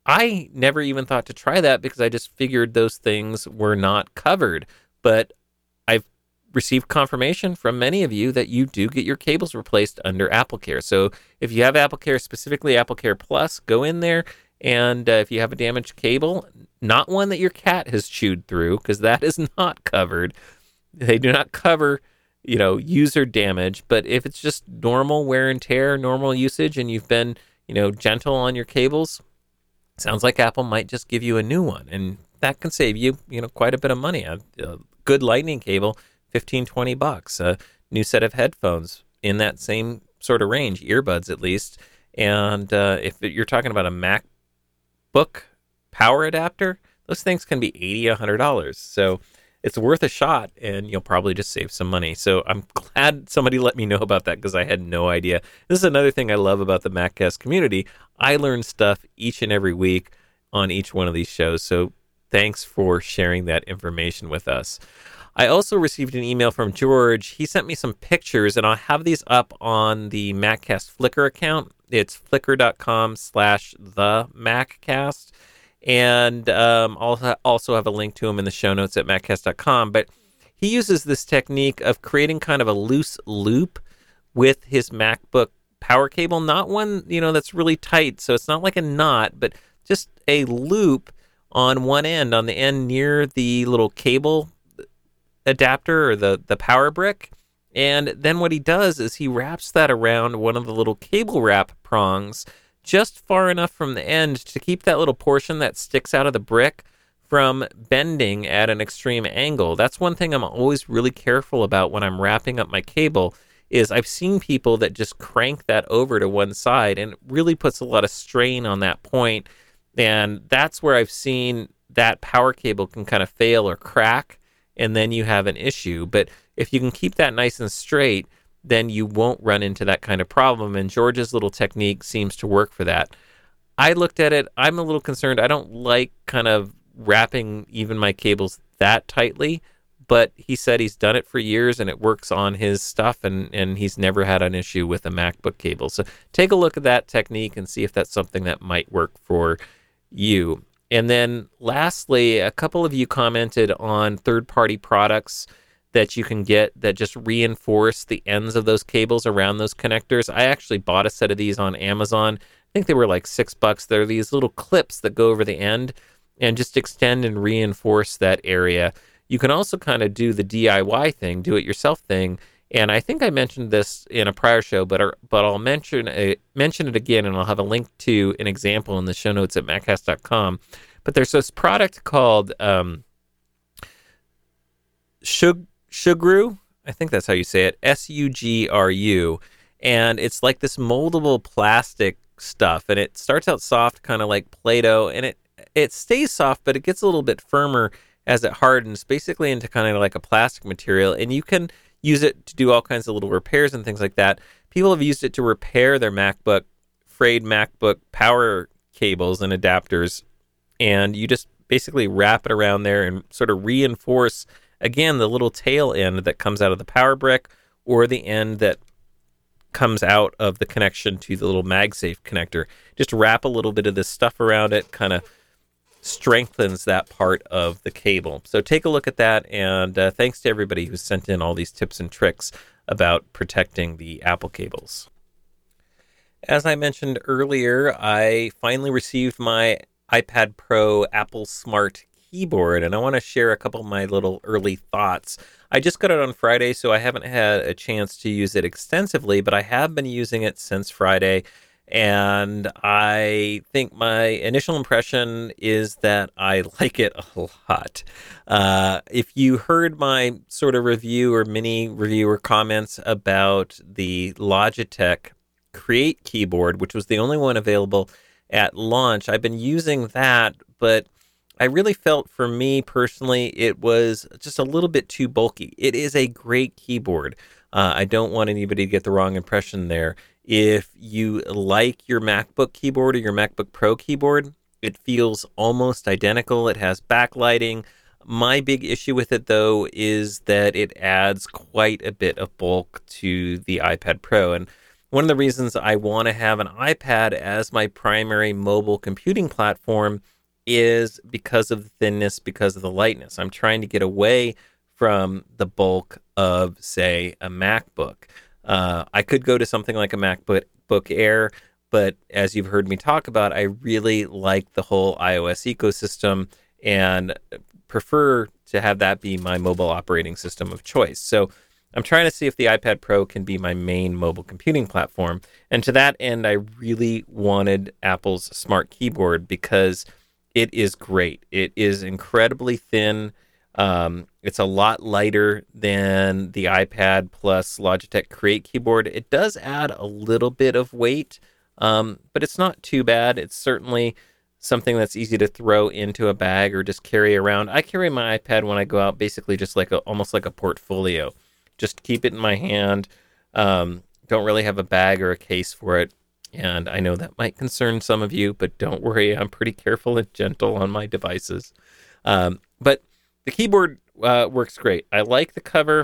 I never even thought to try that because I just figured those things were not covered. But I've received confirmation from many of you that you do get your cables replaced under AppleCare. So if you have AppleCare, specifically AppleCare Plus, go in there. And uh, if you have a damaged cable, not one that your cat has chewed through, because that is not covered. They do not cover, you know, user damage. But if it's just normal wear and tear, normal usage, and you've been, you know, gentle on your cables, sounds like Apple might just give you a new one. And that can save you, you know, quite a bit of money. A, a good Lightning cable, fifteen, twenty bucks. A new set of headphones in that same sort of range, earbuds at least. And uh, if you're talking about a Mac MacBook power adapter, those things can be eighty dollars, one hundred dollars. So it's worth a shot, and you'll probably just save some money. So I'm glad somebody let me know about that, because I had no idea. This is another thing I love about the MacCast community. I learn stuff each and every week on each one of these shows. So thanks for sharing that information with us. I also received an email from George. He sent me some pictures, and I'll have these up on the MacCast Flickr account. It's flickr.com slash the MacCast. And um, I'll ha- also have a link to him in the show notes at maccast dot com. But he uses this technique of creating kind of a loose loop with his MacBook power cable. Not one, you know, that's really tight, so it's not like a knot, but just a loop on one end, on the end near the little cable adapter or the, the power brick. And then what he does is he wraps that around one of the little cable wrap prongs just far enough from the end to keep that little portion that sticks out of the brick from bending at an extreme angle. That's one thing I'm always really careful about when I'm wrapping up my cable, is I've seen people that just crank that over to one side, and it really puts a lot of strain on that point. And that's where I've seen that power cable can kind of fail or crack, and then you have an issue. But if you can keep that nice and straight, then you won't run into that kind of problem. And George's little technique seems to work for that. I looked at it. I'm a little concerned. I don't like kind of wrapping even my cables that tightly, but he said he's done it for years and it works on his stuff, and, and he's never had an issue with a MacBook cable. So take a look at that technique and see if that's something that might work for you. And then lastly, a couple of you commented on third-party products that you can get that just reinforce the ends of those cables around those connectors. I actually bought a set of these on Amazon. I think they were like six bucks. They're these little clips that go over the end and just extend and reinforce that area. You can also kind of do the D I Y thing, do-it-yourself thing. And I think I mentioned this in a prior show, but but I'll mention it, mention it again, and I'll have a link to an example in the show notes at maccast dot com. But there's this product called um, Shug Sugru. I think that's how you say it, S U G R U. And it's like this moldable plastic stuff. And it starts out soft, kind of like Play-Doh. And it, it stays soft, but it gets a little bit firmer as it hardens, basically into kind of like a plastic material. And you can use it to do all kinds of little repairs and things like that. People have used it to repair their MacBook, frayed MacBook power cables and adapters. And you just basically wrap it around there and sort of reinforce, again, the little tail end that comes out of the power brick, or the end that comes out of the connection to the little MagSafe connector. Just wrap a little bit of this stuff around it, kind of strengthens that part of the cable. So take a look at that, and uh, thanks to everybody who sent in all these tips and tricks about protecting the Apple cables. As I mentioned earlier, I finally received my iPad Pro Apple Smart Keyboard, and I want to share a couple of my little early thoughts. I just got it on Friday, so I haven't had a chance to use it extensively, but I have been using it since Friday. And I think my initial impression is that I like it a lot. Uh, if you heard my sort of review or mini review or comments about the Logitech Create keyboard, which was the only one available at launch, I've been using that, but I really felt, for me personally, it was just a little bit too bulky. It is a great keyboard. Uh, I don't want anybody to get the wrong impression there. If you like your MacBook keyboard or your MacBook Pro keyboard, it feels almost identical. It has backlighting. My big issue with it, though, is that it adds quite a bit of bulk to the iPad Pro. And one of the reasons I want to have an iPad as my primary mobile computing platform is because of the thinness, because of the lightness. I'm trying to get away from the bulk of, say, a MacBook. Uh, I could go to something like a MacBook Book Air, but as you've heard me talk about, I really like the whole iOS ecosystem and prefer to have that be my mobile operating system of choice. So I'm trying to see if the iPad Pro can be my main mobile computing platform. And to that end, I really wanted Apple's Smart Keyboard because it is great. It is incredibly thin. Um, it's a lot lighter than the iPad plus Logitech Create keyboard. It does add a little bit of weight, um, but it's not too bad. It's certainly something that's easy to throw into a bag or just carry around. I carry my iPad when I go out basically just like a, almost like a portfolio. Just keep it in my hand. Um, don't really have a bag or a case for it. And I know that might concern some of you, but don't worry. I'm pretty careful and gentle on my devices. Um, but the keyboard uh, works great. I like the cover.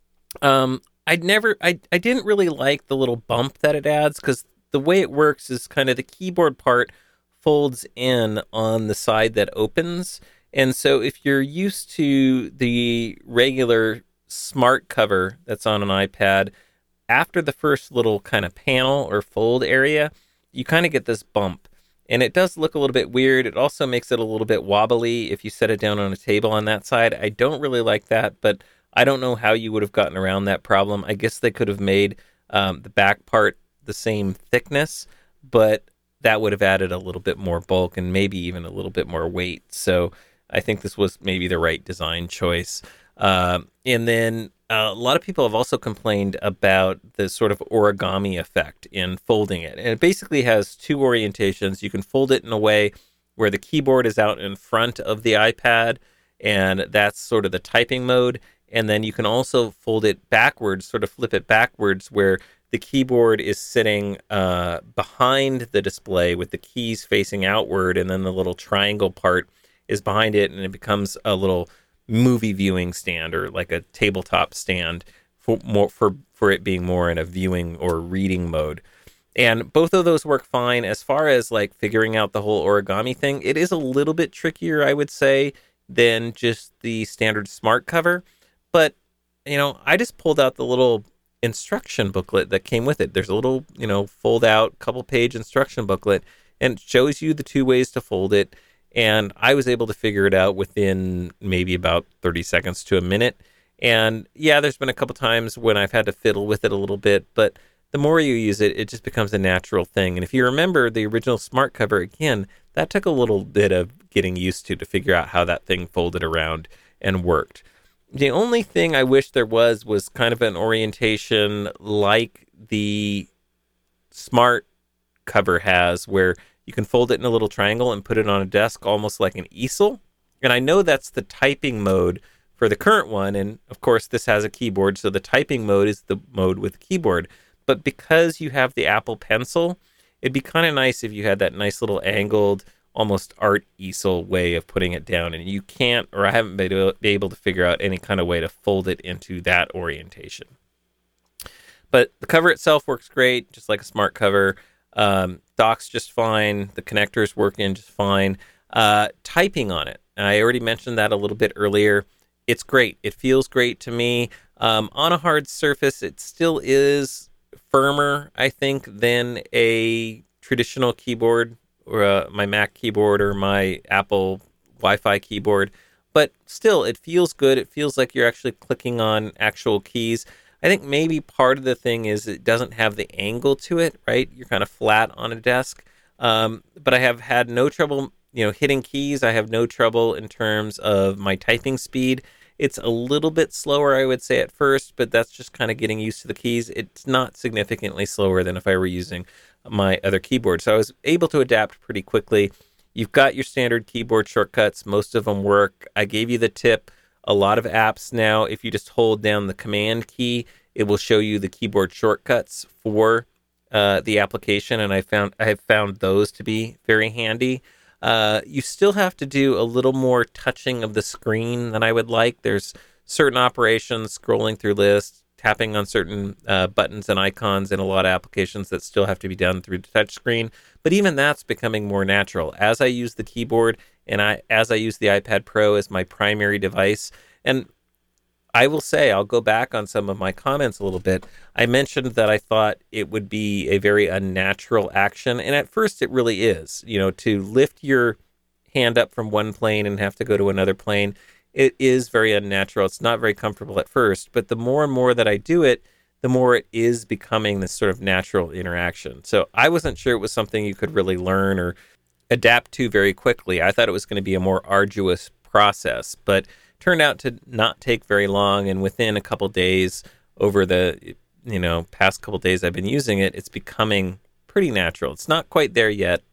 Um, I'd never, I, I didn't really like the little bump that it adds, because the way it works is kind of the keyboard part folds in on the side that opens. And so if you're used to the regular smart cover that's on an iPad, after the first little kind of panel or fold area, you kind of get this bump. And it does look a little bit weird. It also makes it a little bit wobbly if you set it down on a table on that side. I don't really like that, but I don't know how you would have gotten around that problem. I guess they could have made um, the back part the same thickness, but that would have added a little bit more bulk and maybe even a little bit more weight. So I think this was maybe the right design choice. Um, and then uh, a lot of people have also complained about the sort of origami effect in folding it. And it basically has two orientations. You can fold it in a way where the keyboard is out in front of the iPad, and that's sort of the typing mode. And then you can also fold it backwards, sort of flip it backwards, where the keyboard is sitting uh, behind the display with the keys facing outward, and then the little triangle part is behind it, and it becomes a little movie viewing stand, or like a tabletop stand for more for for it being more in a viewing or reading mode. And both of those work fine. As far as like figuring out the whole origami thing, it is a little bit trickier, I would say, than just the standard smart cover. But you know, I just pulled out the little instruction booklet that came with it. There's a little, you know, fold out couple page instruction booklet, and it shows you the two ways to fold it. And I was able to figure it out within maybe about thirty seconds to a minute. And yeah, there's been a couple times when I've had to fiddle with it a little bit, but the more you use it, it just becomes a natural thing. And if you remember the original smart cover, again, that took a little bit of getting used to to figure out how that thing folded around and worked. The only thing I wish there was was kind of an orientation like the smart cover has, where you can fold it in a little triangle and put it on a desk almost like an easel. And I know that's the typing mode for the current one. And of course, this has a keyboard, so the typing mode is the mode with the keyboard. But because you have the Apple Pencil, it'd be kind of nice if you had that nice little angled, almost art easel way of putting it down. And you can't, or I haven't been able to figure out any kind of way to fold it into that orientation. But the cover itself works great, just like a smart cover. Um, docks just fine. The connectors work in just fine. Uh, typing on it, I already mentioned that a little bit earlier. It's great. It feels great to me. Um, on a hard surface, it still is firmer, I think, than a traditional keyboard, or uh, my Mac keyboard or my Apple Wi-Fi keyboard. But still, it feels good. It feels like you're actually clicking on actual keys. I think maybe part of the thing is it doesn't have the angle to it, right? You're kind of flat on a desk. Um, but I have had no trouble, you know, hitting keys. I have no trouble in terms of my typing speed. It's a little bit slower, I would say, at first, but that's just kind of getting used to the keys. It's not significantly slower than if I were using my other keyboard. So I was able to adapt pretty quickly. You've got your standard keyboard shortcuts. Most of them work. I gave you the tip. A lot of apps now, if you just hold down the command key, it will show you the keyboard shortcuts for uh, the application, and I found I have found those to be very handy. Uh, you still have to do a little more touching of the screen than I would like. There's certain operations, scrolling through lists, tapping on certain uh, buttons and icons in a lot of applications that still have to be done through the touch screen. But even that's becoming more natural as I use the keyboard and I as I use the iPad Pro as my primary device. And I will say, I'll go back on some of my comments a little bit. I mentioned that I thought it would be a very unnatural action, and at first it really is. You know, to lift your hand up from one plane and have to go to another plane, it is very unnatural. It's not very comfortable at first, but the more and more that I do it, the more it is becoming this sort of natural interaction. So I wasn't sure it was something you could really learn or adapt to very quickly. I thought it was going to be a more arduous process, but turned out to not take very long. And within a couple days, over the you know past couple days I've been using it, it's becoming pretty natural. It's not quite there yet, but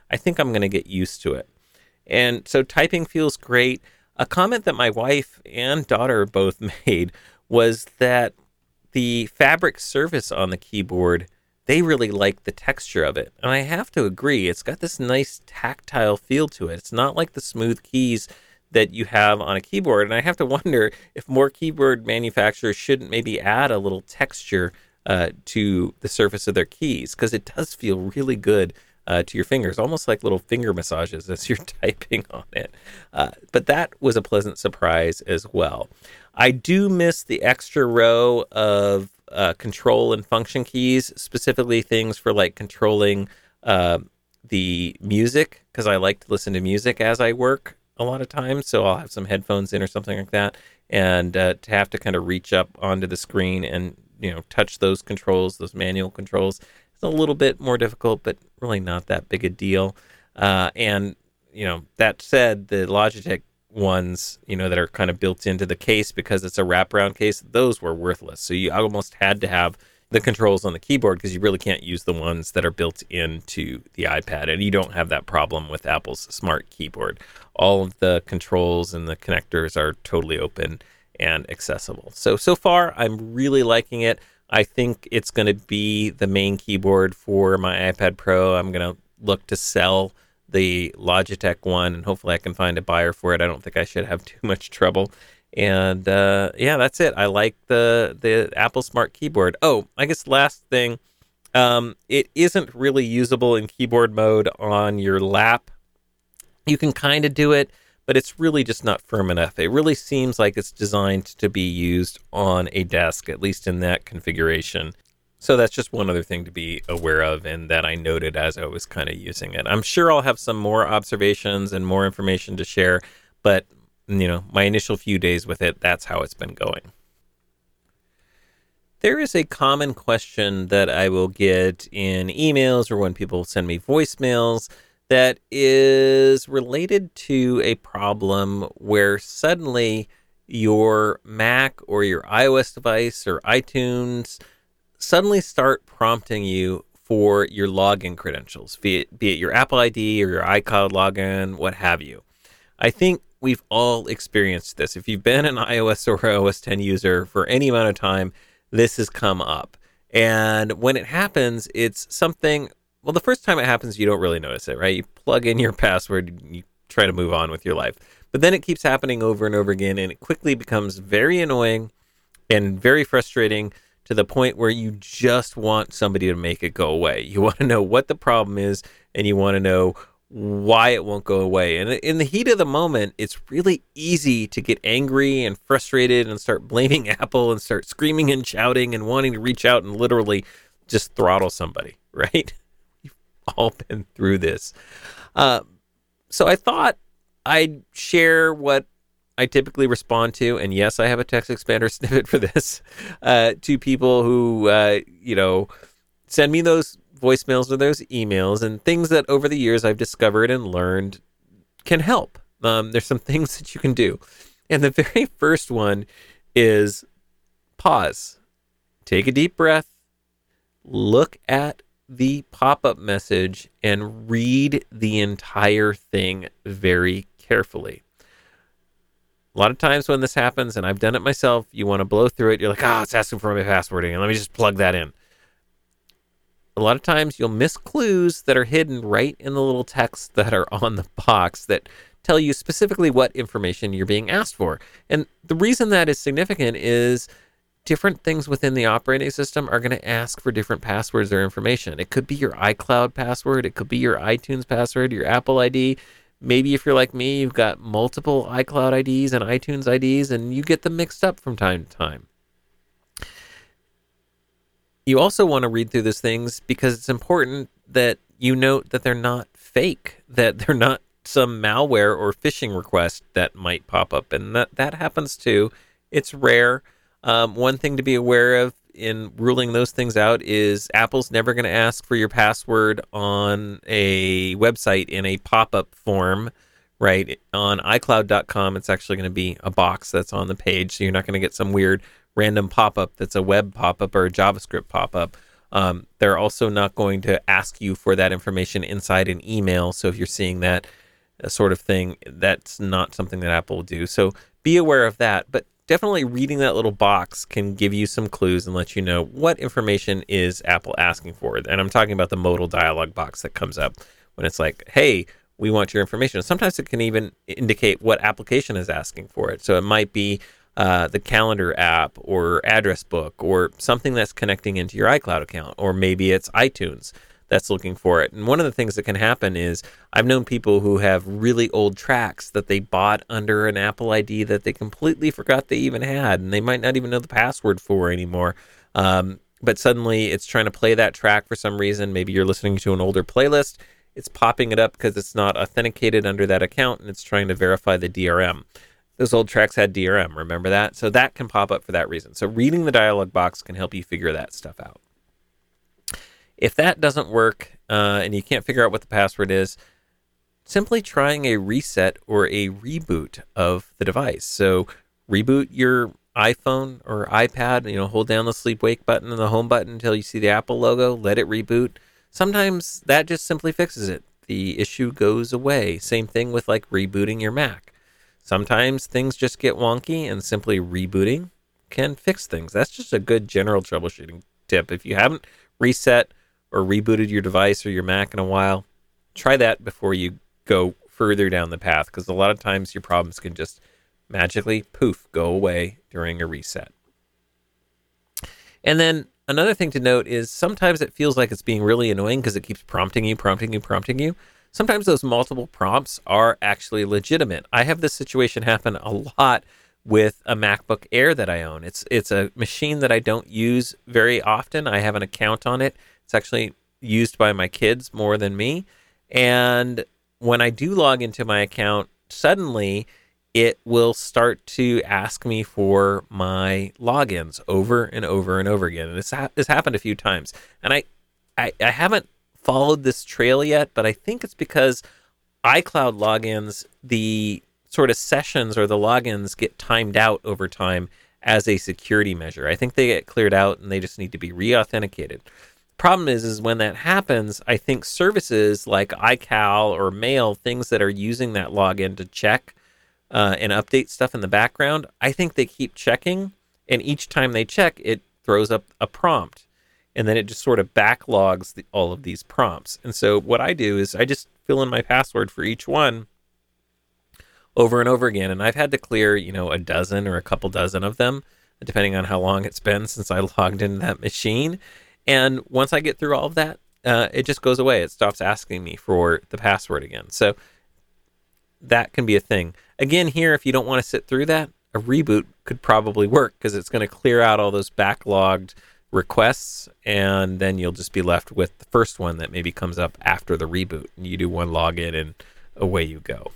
I think I'm going to get used to it. And so typing feels great. A comment that my wife and daughter both made was that the fabric surface on the keyboard, they really like the texture of it. And I have to agree, it's got this nice tactile feel to it. It's not like the smooth keys that you have on a keyboard. And I have to wonder if more keyboard manufacturers shouldn't maybe add a little texture uh, to the surface of their keys, because it does feel really good uh, to your fingers, almost like little finger massages as you're typing on it. Uh, but that was a pleasant surprise as well. I do miss the extra row of uh, control and function keys, specifically things for like controlling uh, the music, because I like to listen to music as I work a lot of times. So I'll have some headphones in or something like that. And uh, to have to kind of reach up onto the screen and, you know, touch those controls, those manual controls, it's a little bit more difficult, but really not that big a deal. Uh, and, you know, that said, the Logitech ones, you know, that are kind of built into the case because it's a wraparound case, those were worthless. So you almost had to have the controls on the keyboard because you really can't use the ones that are built into the iPad. And you don't have that problem with Apple's smart keyboard. All of the controls and the connectors are totally open and accessible. So, so far, I'm really liking it. I think it's going to be the main keyboard for my iPad Pro. I'm going to look to sell the Logitech one, and hopefully I can find a buyer for it. I don't think I should have too much trouble. And uh, yeah, that's it. I like the the Apple Smart Keyboard. Oh, I guess last thing, um, it isn't really usable in keyboard mode on your lap. You can kind of do it, but it's really just not firm enough. It really seems like it's designed to be used on a desk, at least in that configuration. So that's just one other thing to be aware of, and that I noted as I was kind of using it. I'm sure I'll have some more observations and more information to share, but you know, my initial few days with it, that's how it's been going. There is a common question that I will get in emails or when people send me voicemails that is related to a problem where suddenly your Mac or your iOS device or iTunes suddenly start prompting you for your login credentials, be it, be it your Apple I D or your iCloud login, what have you. I think we've all experienced this. If you've been an iOS or O S ten user for any amount of time, this has come up. And when it happens, it's something, well, the first time it happens, you don't really notice it, right? You plug in your password, and you try to move on with your life. But then it keeps happening over and over again, and it quickly becomes very annoying and very frustrating to the point where you just want somebody to make it go away. You want to know what the problem is, and you want to know why it won't go away. And in the heat of the moment, it's really easy to get angry and frustrated and start blaming Apple and start screaming and shouting and wanting to reach out and literally just throttle somebody, right? You've all been through this. Uh, so I thought I'd share what I typically respond to, and yes, I have a text expander snippet for this, uh, to people who, uh, you know, send me those voicemails or those emails, and things that over the years I've discovered and learned can help. Um, there's some things that you can do. And the very first one is pause, take a deep breath, look at the pop-up message, and read the entire thing very carefully. A lot of times when this happens, and I've done it myself, you want to blow through it. You're like, oh, it's asking for my password again. Let me just plug that in. A lot of times you'll miss clues that are hidden right in the little text that are on the box that tell you specifically what information you're being asked for. And the reason that is significant is different things within the operating system are going to ask for different passwords or information. It could be your iCloud password. It could be your iTunes password, your Apple I D. Maybe if you're like me, you've got multiple iCloud I Ds and iTunes I Ds, and you get them mixed up from time to time. You also want to read through these things because it's important that you note that they're not fake, that they're not some malware or phishing request that might pop up. And that, that happens too. It's rare. Um, one thing to be aware of in ruling those things out is Apple's never going to ask for your password on a website in a pop-up form, right? On iCloud dot com, it's actually going to be a box that's on the page, so you're not going to get some weird random pop-up that's a web pop-up or a JavaScript pop-up. Um, they're also not going to ask you for that information inside an email. So if you're seeing that uh, sort of thing, that's not something that Apple will do. So be aware of that. But definitely reading that little box can give you some clues and let you know what information is Apple asking for. And I'm talking about the modal dialog box that comes up when it's like, hey, we want your information. Sometimes it can even indicate what application is asking for it. So it might be uh, the calendar app or address book or something that's connecting into your iCloud account, or maybe it's iTunes that's looking for it. And one of the things that can happen is I've known people who have really old tracks that they bought under an Apple I D that they completely forgot they even had, and they might not even know the password for anymore. Um, but suddenly it's trying to play that track for some reason. Maybe you're listening to an older playlist. It's popping it up because it's not authenticated under that account, and it's trying to verify the D R M. Those old tracks had D R M, remember that? So that can pop up for that reason. So reading the dialog box can help you figure that stuff out. If that doesn't work uh, and you can't figure out what the password is, simply trying a reset or a reboot of the device. So reboot your iPhone or iPad, you know, hold down the sleep wake button and the home button until you see the Apple logo, let it reboot. Sometimes that just simply fixes it. The issue goes away. Same thing with like rebooting your Mac. Sometimes things just get wonky and simply rebooting can fix things. That's just a good general troubleshooting tip. If you haven't reset or rebooted your device or your Mac in a while, try that before you go further down the path, because a lot of times your problems can just magically, poof, go away during a reset. And then another thing to note is sometimes it feels like it's being really annoying because it keeps prompting you, prompting you, prompting you. Sometimes those multiple prompts are actually legitimate. I have this situation happen a lot with a MacBook Air that I own. It's it's a machine that I don't use very often. I have an account on it. It's actually used by my kids more than me. And when I do log into my account, suddenly it will start to ask me for my logins over and over and over again. And this, ha- this happened a few times. And I, I, I haven't followed this trail yet, but I think it's because iCloud logins, the sort of sessions or the logins get timed out over time as a security measure. I think they get cleared out and they just need to be re-authenticated. Problem is, is when that happens, I think services like iCal or Mail, things that are using that login to check uh, and update stuff in the background, I think they keep checking, and each time they check, it throws up a prompt, and then it just sort of backlogs the, all of these prompts. And so what I do is I just fill in my password for each one over and over again, and I've had to clear, you know, a dozen or a couple dozen of them, depending on how long it's been since I logged into that machine. And once I get through all of that, uh, it just goes away. It stops asking me for the password again. So that can be a thing. Again, here, if you don't want to sit through that, a reboot could probably work because it's going to clear out all those backlogged requests, and then you'll just be left with the first one that maybe comes up after the reboot. And you do one login, and away you go.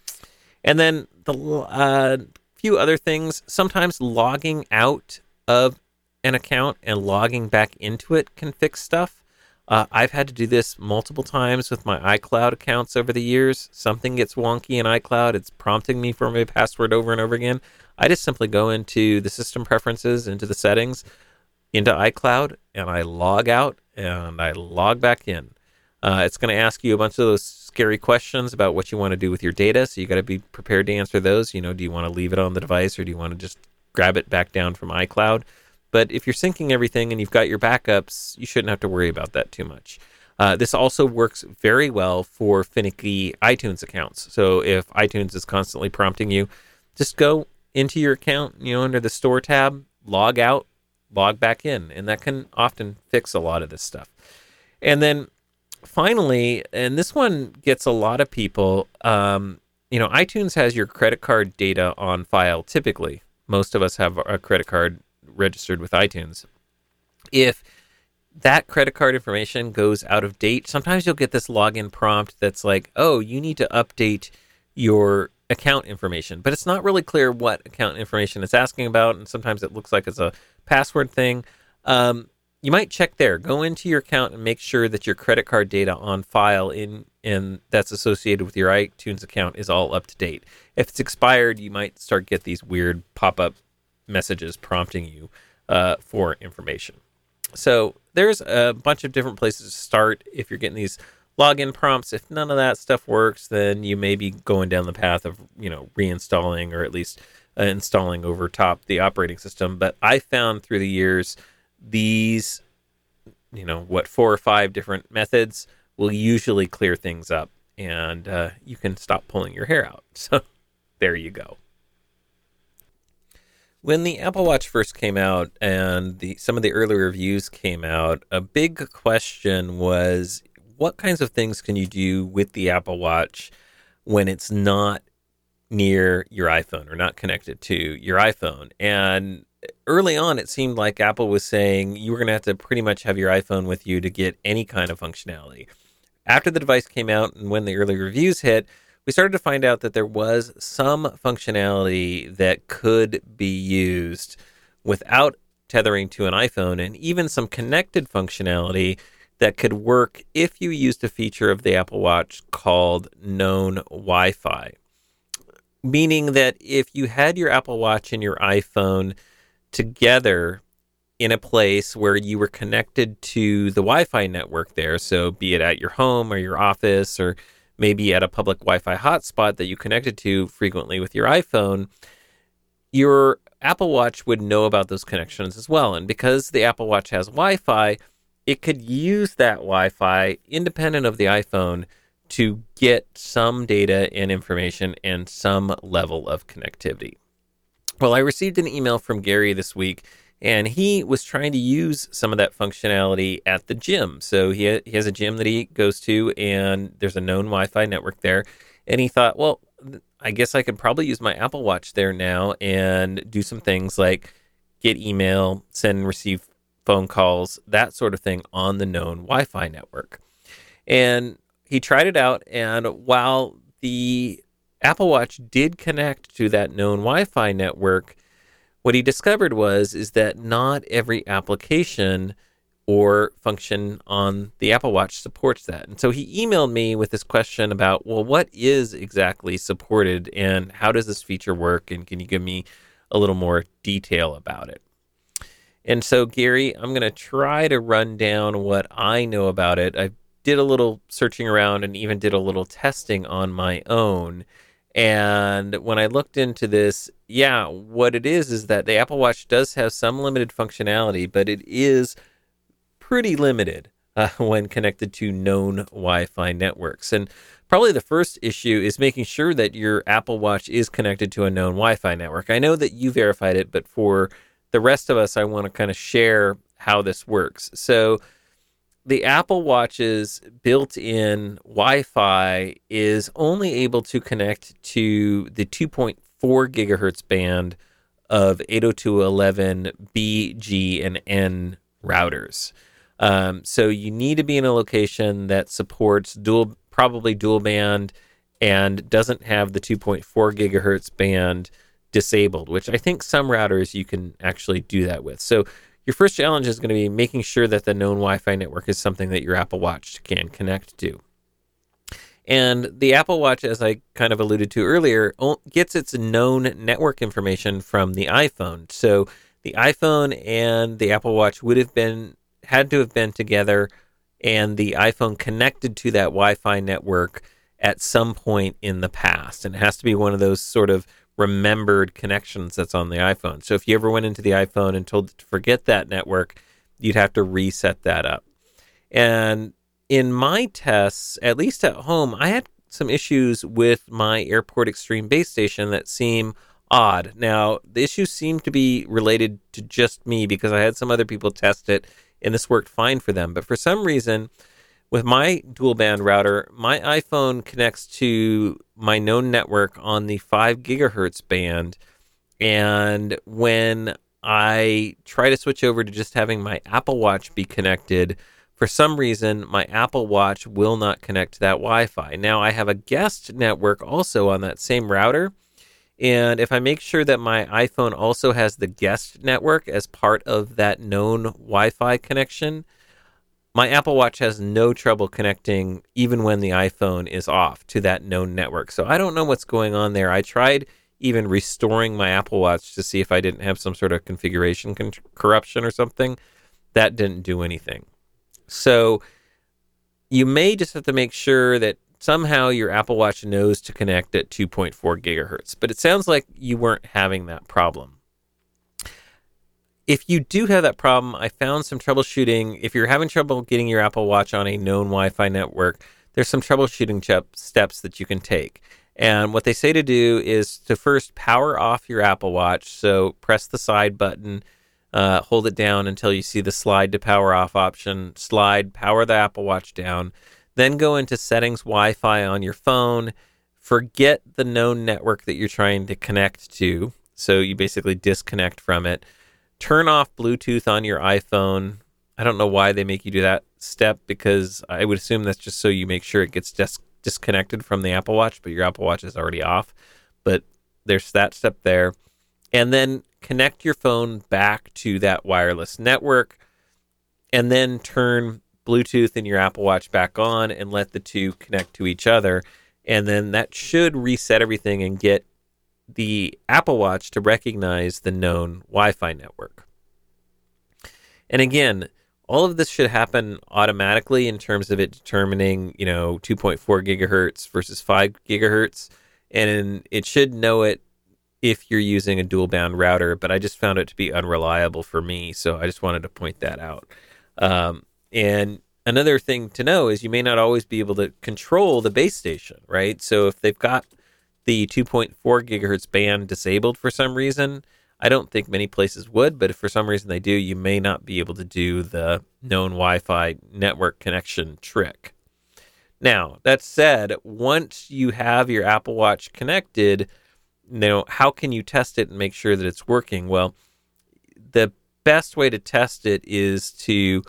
And then the uh, few other things, sometimes logging out of an account and logging back into it can fix stuff. Uh, I've had to do this multiple times with my iCloud accounts over the years. Something gets wonky in iCloud. It's prompting me for my password over and over again. I just simply go into the system preferences, into the settings, into iCloud, and I log out and I log back in. Uh, it's going to ask you a bunch of those scary questions about what you want to do with your data, so you got to be prepared to answer those. You know, do you want to leave it on the device or do you want to just grab it back down from iCloud? But if you're syncing everything and you've got your backups, you shouldn't have to worry about that too much. Uh, this also works very well for finicky iTunes accounts. So if iTunes is constantly prompting you, just go into your account, you know, under the Store tab, log out, log back in, and that can often fix a lot of this stuff. And then finally, and this one gets a lot of people, um, you know, iTunes has your credit card data on file typically. Most of us have a credit card registered with iTunes. If that credit card information goes out of date, sometimes you'll get this login prompt that's like, oh, you need to update your account information, but it's not really clear what account information it's asking about, and sometimes it looks like it's a password thing. Um, you might check there. Go into your account and make sure that your credit card data on file in and that's associated with your iTunes account is all up to date. If it's expired, you might start get these weird pop-up messages prompting you uh, for information. So there's a bunch of different places to start if you're getting these login prompts. If none of that stuff works, then you may be going down the path of, you know, reinstalling or at least uh, installing over top the operating system. But I found through the years, these, you know, what, four or five different methods will usually clear things up, and uh, you can stop pulling your hair out. So there you go. When the Apple Watch first came out and the some of the early reviews came out, a big question was, what kinds of things can you do with the Apple Watch when it's not near your iPhone or not connected to your iPhone? And early on, it seemed like Apple was saying you were going to have to pretty much have your iPhone with you to get any kind of functionality. After the device came out and when the early reviews hit, we started to find out that there was some functionality that could be used without tethering to an iPhone, and even some connected functionality that could work if you used a feature of the Apple Watch called known Wi-Fi. Meaning that if you had your Apple Watch and your iPhone together in a place where you were connected to the Wi-Fi network there, so be it at your home or your office or maybe at a public Wi-Fi hotspot that you connected to frequently with your iPhone, your Apple Watch would know about those connections as well. And because the Apple Watch has Wi-Fi, it could use that Wi-Fi independent of the iPhone to get some data and information and some level of connectivity. Well, I received an email from Gary this week, and he was trying to use some of that functionality at the gym. So he, ha- he has a gym that he goes to, and there's a known Wi-Fi network there. And he thought, well, I guess I could probably use my Apple Watch there now and do some things like get email, send and receive phone calls, that sort of thing on the known Wi-Fi network. And he tried it out, and while the Apple Watch did connect to that known Wi-Fi network, what he discovered was is that not every application or function on the Apple Watch supports that. And so he emailed me with this question about, well, what is exactly supported and how does this feature work? And can you give me a little more detail about it? And so, Gary, I'm going to try to run down what I know about it. I did a little searching around and even did a little testing on my own. And when I looked into this, yeah, what it is is that the Apple Watch does have some limited functionality, but it is pretty limited uh, when connected to known Wi-Fi networks. And probably the first issue is making sure that your Apple Watch is connected to a known Wi-Fi network. I know that you verified it, but for the rest of us, I want to kind of share how this works. So the Apple Watch's built-in Wi-Fi is only able to connect to the two point four gigahertz band of eight oh two dot eleven B, G, and N routers. Um, so you need to be in a location that supports dual, probably dual band, and doesn't have the two point four gigahertz band disabled, which I think some routers you can actually do that with. So your first challenge is going to be making sure that the known Wi-Fi network is something that your Apple Watch can connect to. And the Apple Watch, as I kind of alluded to earlier, gets its known network information from the iPhone. So the iPhone and the Apple Watch would have been, had to have been together, and the iPhone connected to that Wi-Fi network at some point in the past. And it has to be one of those sort of remembered connections that's on the iPhone. So if you ever went into the iPhone and told it to forget that network, you'd have to reset that up. And in my tests, at least at home, I had some issues with my Airport Extreme base station that seem odd. Now, the issues seem to be related to just me because I had some other people test it and this worked fine for them. But for some reason, with my dual band router, my iPhone connects to my known network on the five gigahertz band. And when I try to switch over to just having my Apple Watch be connected, for some reason, my Apple Watch will not connect to that Wi-Fi. Now, I have a guest network also on that same router. And if I make sure that my iPhone also has the guest network as part of that known Wi-Fi connection, my Apple Watch has no trouble connecting even when the iPhone is off to that known network. So I don't know what's going on there. I tried even restoring my Apple Watch to see if I didn't have some sort of configuration con- corruption or something. that didn't do anything. So you may just have to make sure that somehow your Apple Watch knows to connect at two point four gigahertz. But it sounds like you weren't having that problem. If you do have that problem, I found some troubleshooting. If you're having trouble getting your Apple Watch on a known Wi-Fi network, there's some troubleshooting steps that you can take. And what they say to do is to first power off your Apple Watch. So press the side button, uh, hold it down until you see the slide to power off option. Slide, power the Apple Watch down. Then go into settings Wi-Fi on your phone. Forget the known network that you're trying to connect to. So you basically disconnect from it. Turn off Bluetooth on your iPhone. I don't know why they make you do that step, because I would assume that's just so you make sure it gets dis- disconnected from the Apple Watch, but your Apple Watch is already off. But there's that step there. And then connect your phone back to that wireless network, and then turn Bluetooth in your Apple Watch back on and let the two connect to each other. And then that should reset everything and get the Apple Watch to recognize the known Wi-Fi network. And again, all of this should happen automatically in terms of it determining, you know, two point four gigahertz versus five gigahertz. And it should know it if you're using a dual band router, but I just found it to be unreliable for me. So I just wanted to point that out. Um, and another thing to know is you may not always be able to control the base station, right? So if they've got the two point four gigahertz band disabled for some reason, I don't think many places would, but if for some reason they do, you may not be able to do the known Wi-Fi network connection trick. Now, that said, once you have your Apple Watch connected, you know, how can you test it and make sure that it's working? Well, the best way to test it is to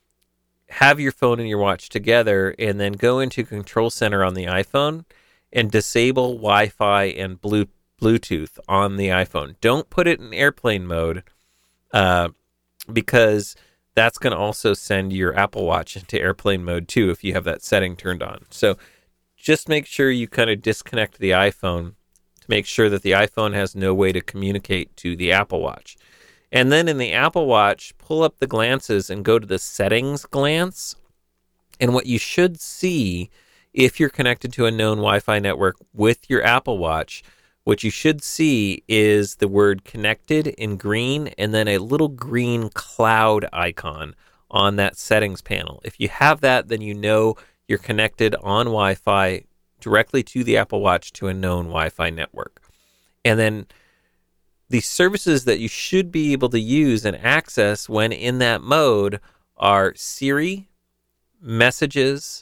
have your phone and your watch together and then go into Control Center on the iPhone and disable Wi-Fi and Bluetooth on the iPhone. Don't put it in airplane mode uh, because that's going to also send your Apple Watch into airplane mode too if you have that setting turned on. So just make sure you kind of disconnect the iPhone to make sure that the iPhone has no way to communicate to the Apple Watch. And then in the Apple Watch, pull up the glances and go to the settings glance. And what you should see, if you're connected to a known Wi-Fi network with your Apple Watch, what you should see is the word connected in green and then a little green cloud icon on that settings panel. If you have that, then you know you're connected on Wi-Fi directly to the Apple Watch to a known Wi-Fi network. And then the services that you should be able to use and access when in that mode are Siri, Messages,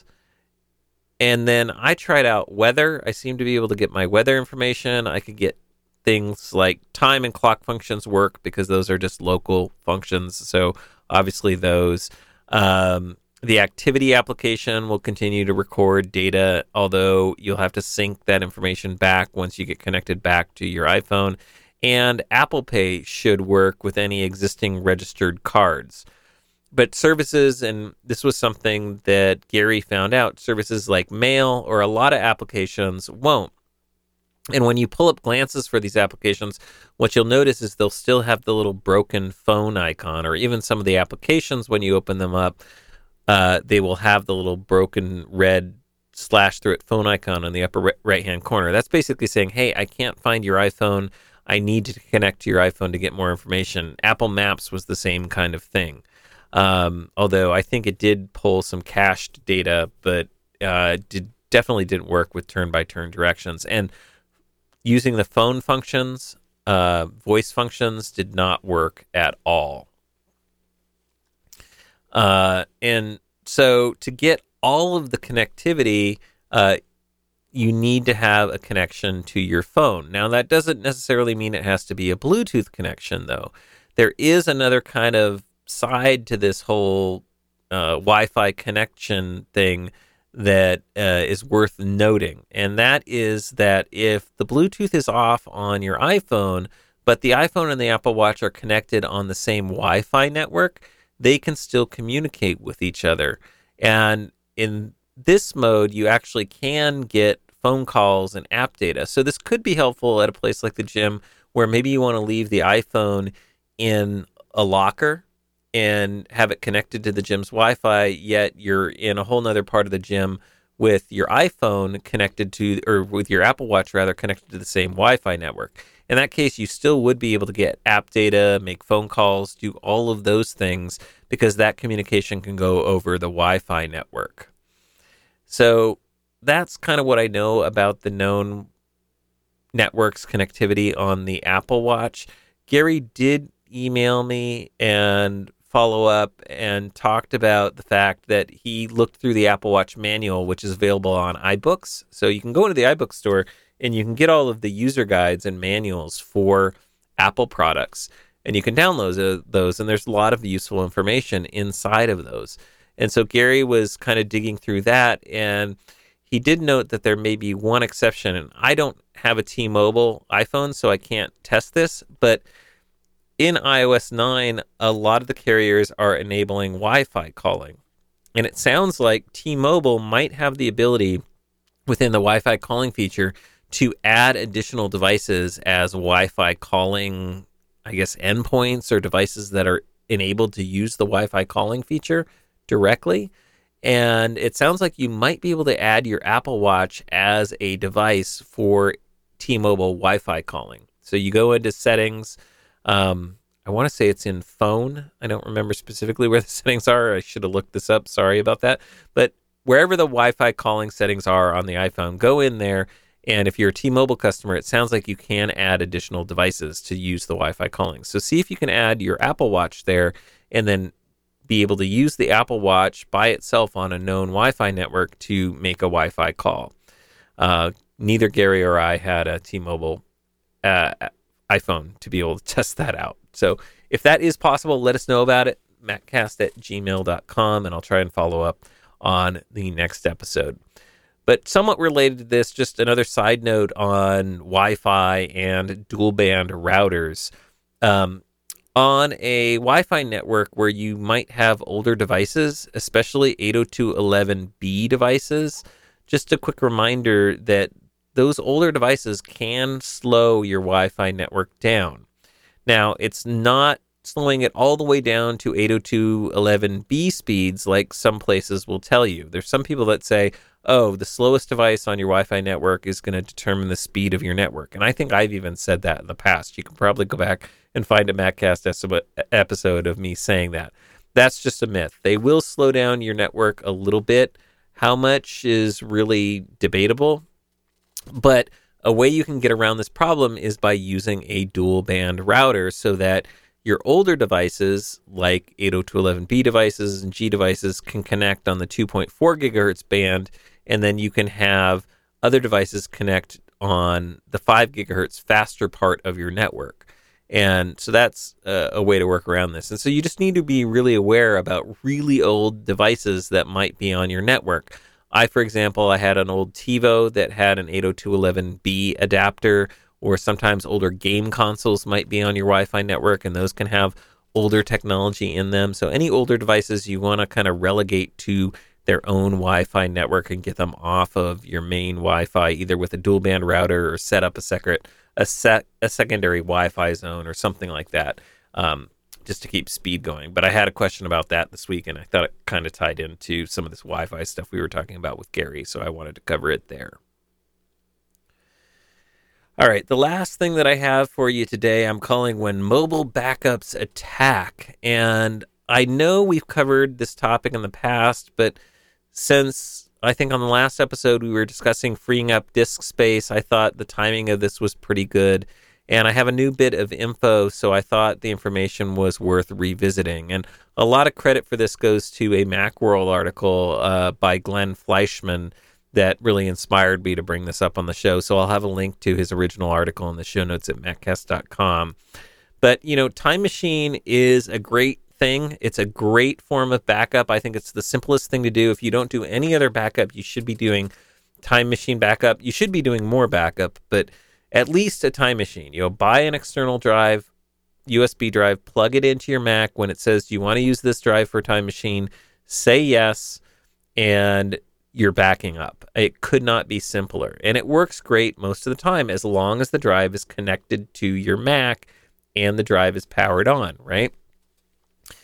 and then I tried out weather. I seem to be able to get my weather information. I could get things like time and clock functions work because those are just local functions. So obviously those. Um, the activity application will continue to record data, although you'll have to sync that information back once you get connected back to your iPhone. And Apple Pay should work with any existing registered cards. But services, and this was something that Gary found out, services like Mail or a lot of applications won't. And when you pull up glances for these applications, what you'll notice is they'll still have the little broken phone icon, or even some of the applications, when you open them up, uh, they will have the little broken red slash through it phone icon on the upper right-hand corner. That's basically saying, hey, I can't find your iPhone. I need to connect to your iPhone to get more information. Apple Maps was the same kind of thing. Um, although I think it did pull some cached data, but uh, did definitely didn't work with turn-by-turn directions. And using the phone functions, uh, voice functions did not work at all. Uh, and so to get all of the connectivity, uh, you need to have a connection to your phone. Now, that doesn't necessarily mean it has to be a Bluetooth connection, though. There is another kind of side to this whole uh, Wi-Fi connection thing that uh, is worth noting, and that is that if the Bluetooth is off on your iPhone, but the iPhone and the Apple Watch are connected on the same Wi-Fi network, they can still communicate with each other. And in this mode, you actually can get phone calls and app data. So this could be helpful at a place like the gym where maybe you want to leave the iPhone in a locker and have it connected to the gym's Wi-Fi, yet you're in a whole nother part of the gym with your iPhone connected to, or with your Apple Watch rather, connected to the same Wi-Fi network. In that case, you still would be able to get app data, make phone calls, do all of those things, because that communication can go over the Wi-Fi network. So that's kind of what I know about the known networks connectivity on the Apple Watch. Gary did email me and follow up and talked about the fact that he looked through the Apple Watch manual, which is available on iBooks. So you can go into the iBook store and you can get all of the user guides and manuals for Apple products, and you can download those, and there's a lot of useful information inside of those. And so Gary was kind of digging through that, and he did note that there may be one exception, and I don't have a T-Mobile iPhone, so I can't test this, but in i O S nine, a lot of the carriers are enabling Wi-Fi calling. And it sounds like T-Mobile might have the ability within the Wi-Fi calling feature to add additional devices as Wi-Fi calling, I guess, endpoints or devices that are enabled to use the Wi-Fi calling feature directly. And it sounds like you might be able to add your Apple Watch as a device for T-Mobile Wi-Fi calling. So you go into settings. Um, I want to say it's in phone. I don't remember specifically where the settings are. I should have looked this up. Sorry about that. But wherever the Wi-Fi calling settings are on the iPhone, go in there. And if you're a T-Mobile customer, it sounds like you can add additional devices to use the Wi-Fi calling. So see if you can add your Apple Watch there and then be able to use the Apple Watch by itself on a known Wi-Fi network to make a Wi-Fi call. Uh, neither Gary or I had a T-Mobile uh, iPhone to be able to test that out. So if that is possible, let us know about it, maccast at gmail dot com, and I'll try and follow up on the next episode. But somewhat related to this, just another side note on Wi-Fi and dual band routers. Um, on a Wi-Fi network where you might have older devices, especially eight oh two dot eleven b devices, just a quick reminder that those older devices can slow your Wi-Fi network down. Now, it's not slowing it all the way down to eight oh two dot eleven b speeds like some places will tell you. There's some people that say, oh, the slowest device on your Wi-Fi network is going to determine the speed of your network. And I think I've even said that in the past. You can probably go back and find a MacCast episode of me saying that. That's just a myth. They will slow down your network a little bit. How much is really debatable? But a way you can get around this problem is by using a dual band router so that your older devices, like eight oh two dot eleven b devices and G devices, can connect on the two point four gigahertz band, and then you can have other devices connect on the five gigahertz faster part of your network. And so that's a, a way to work around this. And so you just need to be really aware about really old devices that might be on your network. I, for example, I had an old TiVo that had an eight oh two dot eleven b adapter, or sometimes older game consoles might be on your Wi-Fi network, and those can have older technology in them. So any older devices you want to kind of relegate to their own Wi-Fi network and get them off of your main Wi-Fi, either with a dual band router or set up a separate, a set, a secondary Wi-Fi zone or something like that. Um, just to keep speed going. But I had a question about that this week, and I thought it kind of tied into some of this Wi-Fi stuff we were talking about with Gary, so I wanted to cover it there. All right, the last thing that I have for you today, I'm calling When Mobile Backups Attack. And I know we've covered this topic in the past, but since I think on the last episode we were discussing freeing up disk space, I thought the timing of this was pretty good. And I have a new bit of info, so I thought the information was worth revisiting. And a lot of credit for this goes to a Macworld article uh, by Glenn Fleischman that really inspired me to bring this up on the show. So I'll have a link to his original article in the show notes at maccast dot com. But, you know, Time Machine is a great thing. It's a great form of backup. I think it's the simplest thing to do. If you don't do any other backup, you should be doing Time Machine backup. You should be doing more backup, but at least a Time Machine. You know, buy an external drive, U S B drive, plug it into your Mac. When it says, do you want to use this drive for Time Machine? Say yes, and you're backing up. It could not be simpler. And it works great most of the time as long as the drive is connected to your Mac and the drive is powered on, right?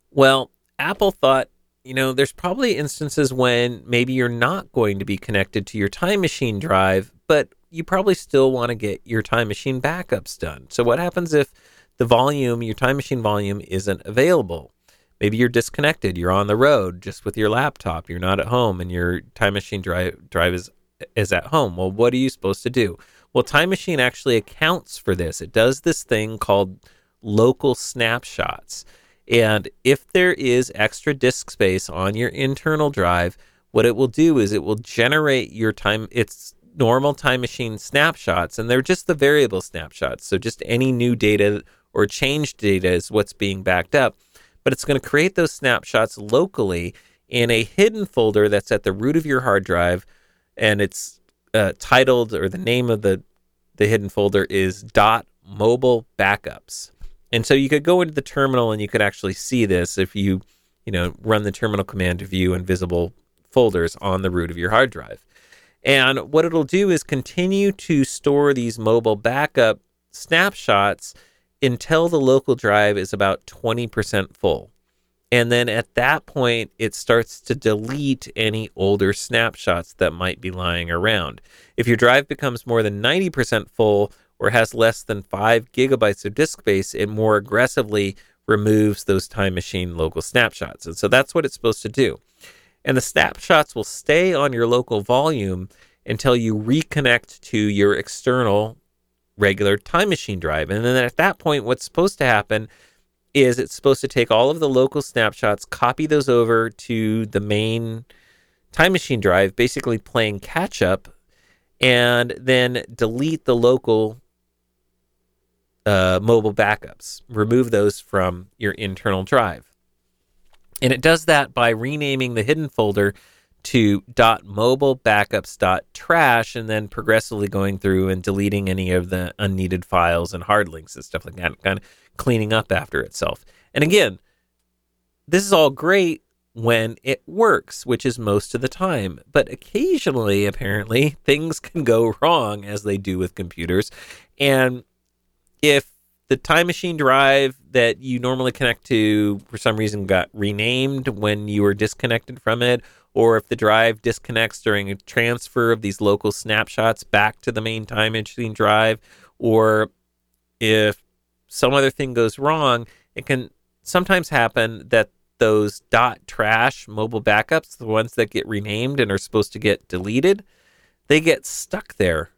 Well, Apple thought, you know, there's probably instances when maybe you're not going to be connected to your Time Machine drive, but you probably still want to get your Time Machine backups done. So what happens if the volume, your Time Machine volume, isn't available? Maybe you're disconnected. You're on the road just with your laptop. You're not at home, and your Time Machine drive drive is is at home. Well, what are you supposed to do? Well, Time Machine actually accounts for this. It does this thing called local snapshots. And if there is extra disk space on your internal drive, what it will do is it will generate your time, its normal Time Machine snapshots, and they're just the variable snapshots. So just any new data or changed data is what's being backed up. But it's going to create those snapshots locally in a hidden folder that's at the root of your hard drive, and it's uh, titled, or the name of the, the hidden folder is dot mobile backups. And so you could go into the terminal and you could actually see this if you, you know, run the terminal command to view invisible folders on the root of your hard drive. And what it'll do is continue to store these mobile backup snapshots until the local drive is about twenty percent full. And then at that point, it starts to delete any older snapshots that might be lying around. If your drive becomes more than ninety percent full or has less than five gigabytes of disk space, it more aggressively removes those Time Machine local snapshots. And so that's what it's supposed to do. And the snapshots will stay on your local volume until you reconnect to your external regular Time Machine drive. And then at that point, what's supposed to happen is it's supposed to take all of the local snapshots, copy those over to the main Time Machine drive, basically playing catch up, and then delete the local uh, mobile backups, remove those from your internal drive. And it does that by renaming the hidden folder to .mobilebackups.trash and then progressively going through and deleting any of the unneeded files and hard links and stuff like that, kind of cleaning up after itself. And again, this is all great when it works, which is most of the time. But occasionally, apparently, things can go wrong, as they do with computers. And if the Time Machine drive that you normally connect to for some reason got renamed when you were disconnected from it, or if the drive disconnects during a transfer of these local snapshots back to the main Time Machine drive, or if some other thing goes wrong, it can sometimes happen that those .trash mobile backups, the ones that get renamed and are supposed to get deleted, they get stuck there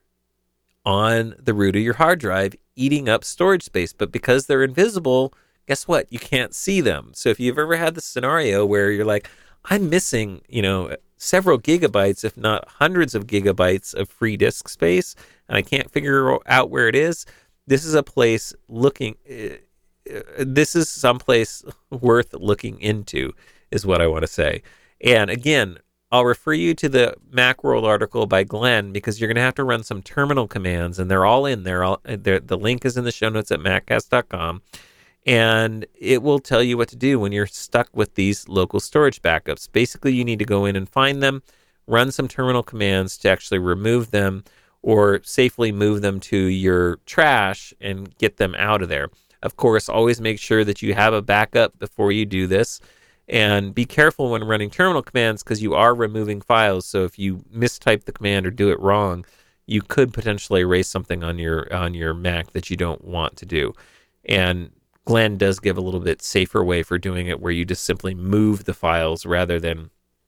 on the root of your hard drive, eating up storage space. But because they're invisible, guess what? You can't see them. So if you've ever had the scenario where you're like, I'm missing, you know, several gigabytes, if not hundreds of gigabytes of free disk space, and I can't figure out where it is, this is a place looking, uh, this is someplace worth looking into, is what I want to say. And again, I'll refer you to the Macworld article by Glenn, because you're going to have to run some terminal commands, and they're all in there. All, the link is in the show notes at maccast dot com, and it will tell you what to do when you're stuck with these local storage backups. Basically, you need to go in and find them, run some terminal commands to actually remove them or safely move them to your trash and get them out of there. Of course, always make sure that you have a backup before you do this. And be careful when running terminal commands, because you are removing files. So if you mistype the command or do it wrong, you could potentially erase something on your on your Mac that you don't want to do. And Glenn does give a little bit safer way for doing it, where you just simply move the files rather than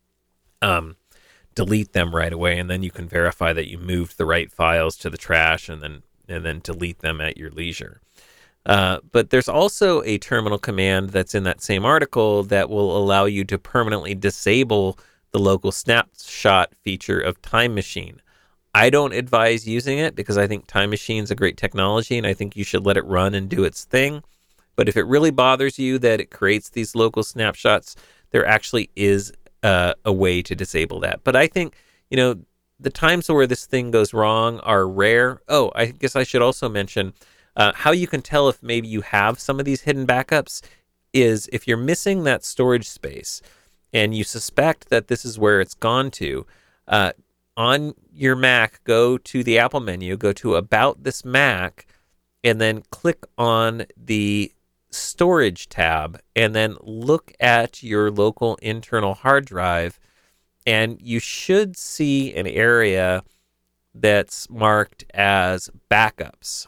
um, delete them right away. And then you can verify that you moved the right files to the trash, and then and then delete them at your leisure. Uh, but there's also a terminal command that's in that same article that will allow you to permanently disable the local snapshot feature of Time Machine. I don't advise using it, because I think Time Machine's a great technology, and I think you should let it run and do its thing. But if it really bothers you that it creates these local snapshots, there actually is uh, a way to disable that. But I think, you know, the times where this thing goes wrong are rare. Oh, I guess I should also mention Uh, how you can tell if maybe you have some of these hidden backups is if you're missing that storage space and you suspect that this is where it's gone to, uh, on your Mac, go to the Apple menu, go to About This Mac, and then click on the Storage tab and then look at your local internal hard drive, and you should see an area that's marked as backups.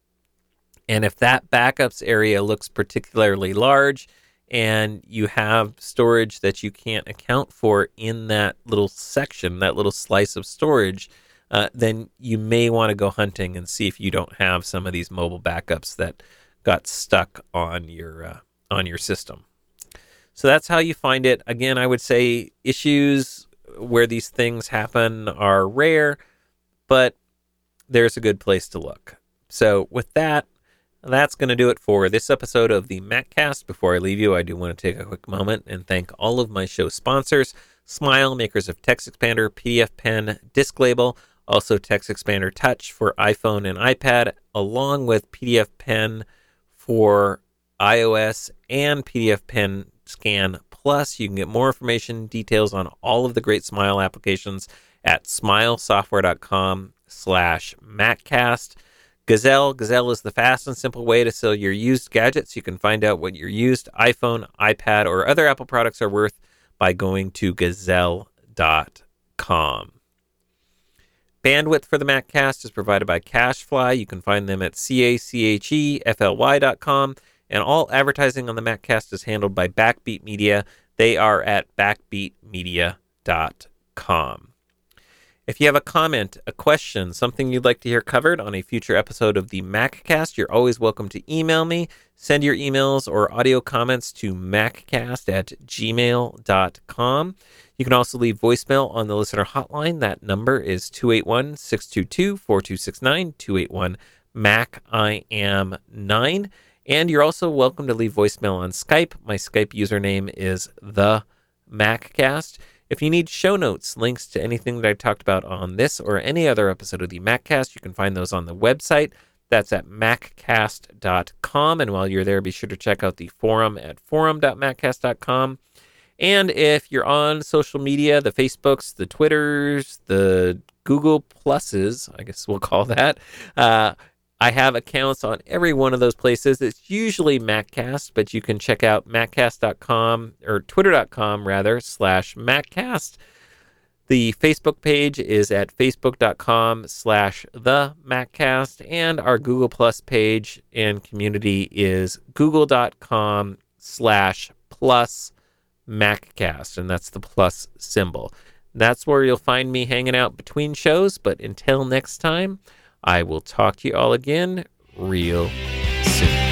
And if that backups area looks particularly large and you have storage that you can't account for in that little section, that little slice of storage, uh, then you may want to go hunting and see if you don't have some of these mobile backups that got stuck on your uh, on your system. So that's how you find it. Again, I would say issues where these things happen are rare, but there's a good place to look. So with that, that's going to do it for this episode of the MacCast. Before I leave you, I do want to take a quick moment and thank all of my show sponsors: Smile, makers of TextExpander, P D F Pen, Disc Label, also TextExpander Touch for iPhone and iPad, along with P D F Pen for iOS and P D F Pen Scan Plus. You can get more information, details on all of the great Smile applications at smilesoftware.com slash MacCast. Gazelle. Gazelle is the fast and simple way to sell your used gadgets. You can find out what your used iPhone, iPad, or other Apple products are worth by going to gazelle dot com. Bandwidth for the MacCast is provided by CacheFly. You can find them at C A C H E F L Y dot com. And all advertising on the MacCast is handled by Backbeat Media. They are at backbeat media dot com. If you have a comment, a question, something you'd like to hear covered on a future episode of the MacCast, you're always welcome to email me. Send your emails or audio comments to maccast at gmail dot com. You can also leave voicemail on the listener hotline. That number is two eight one, six two two, four two six nine, two eight one, Mac I am nine. And you're also welcome to leave voicemail on Skype. My Skype username is the MacCast. If you need show notes, links to anything that I talked about on this or any other episode of the MacCast, you can find those on the website. That's at maccast dot com. And while you're there, be sure to check out the forum at forum dot maccast dot com. And if you're on social media, the Facebooks, the Twitters, the Google Pluses, I guess we'll call that, uh, I have accounts on every one of those places. It's usually MacCast, but you can check out maccast dot com or twitter dot com rather slash MacCast. The Facebook page is at facebook dot com slash the MacCast, and our Google Plus page and community is google dot com slash plus MacCast, and that's the plus symbol. That's where you'll find me hanging out between shows, but until next time, I will talk to you all again real soon.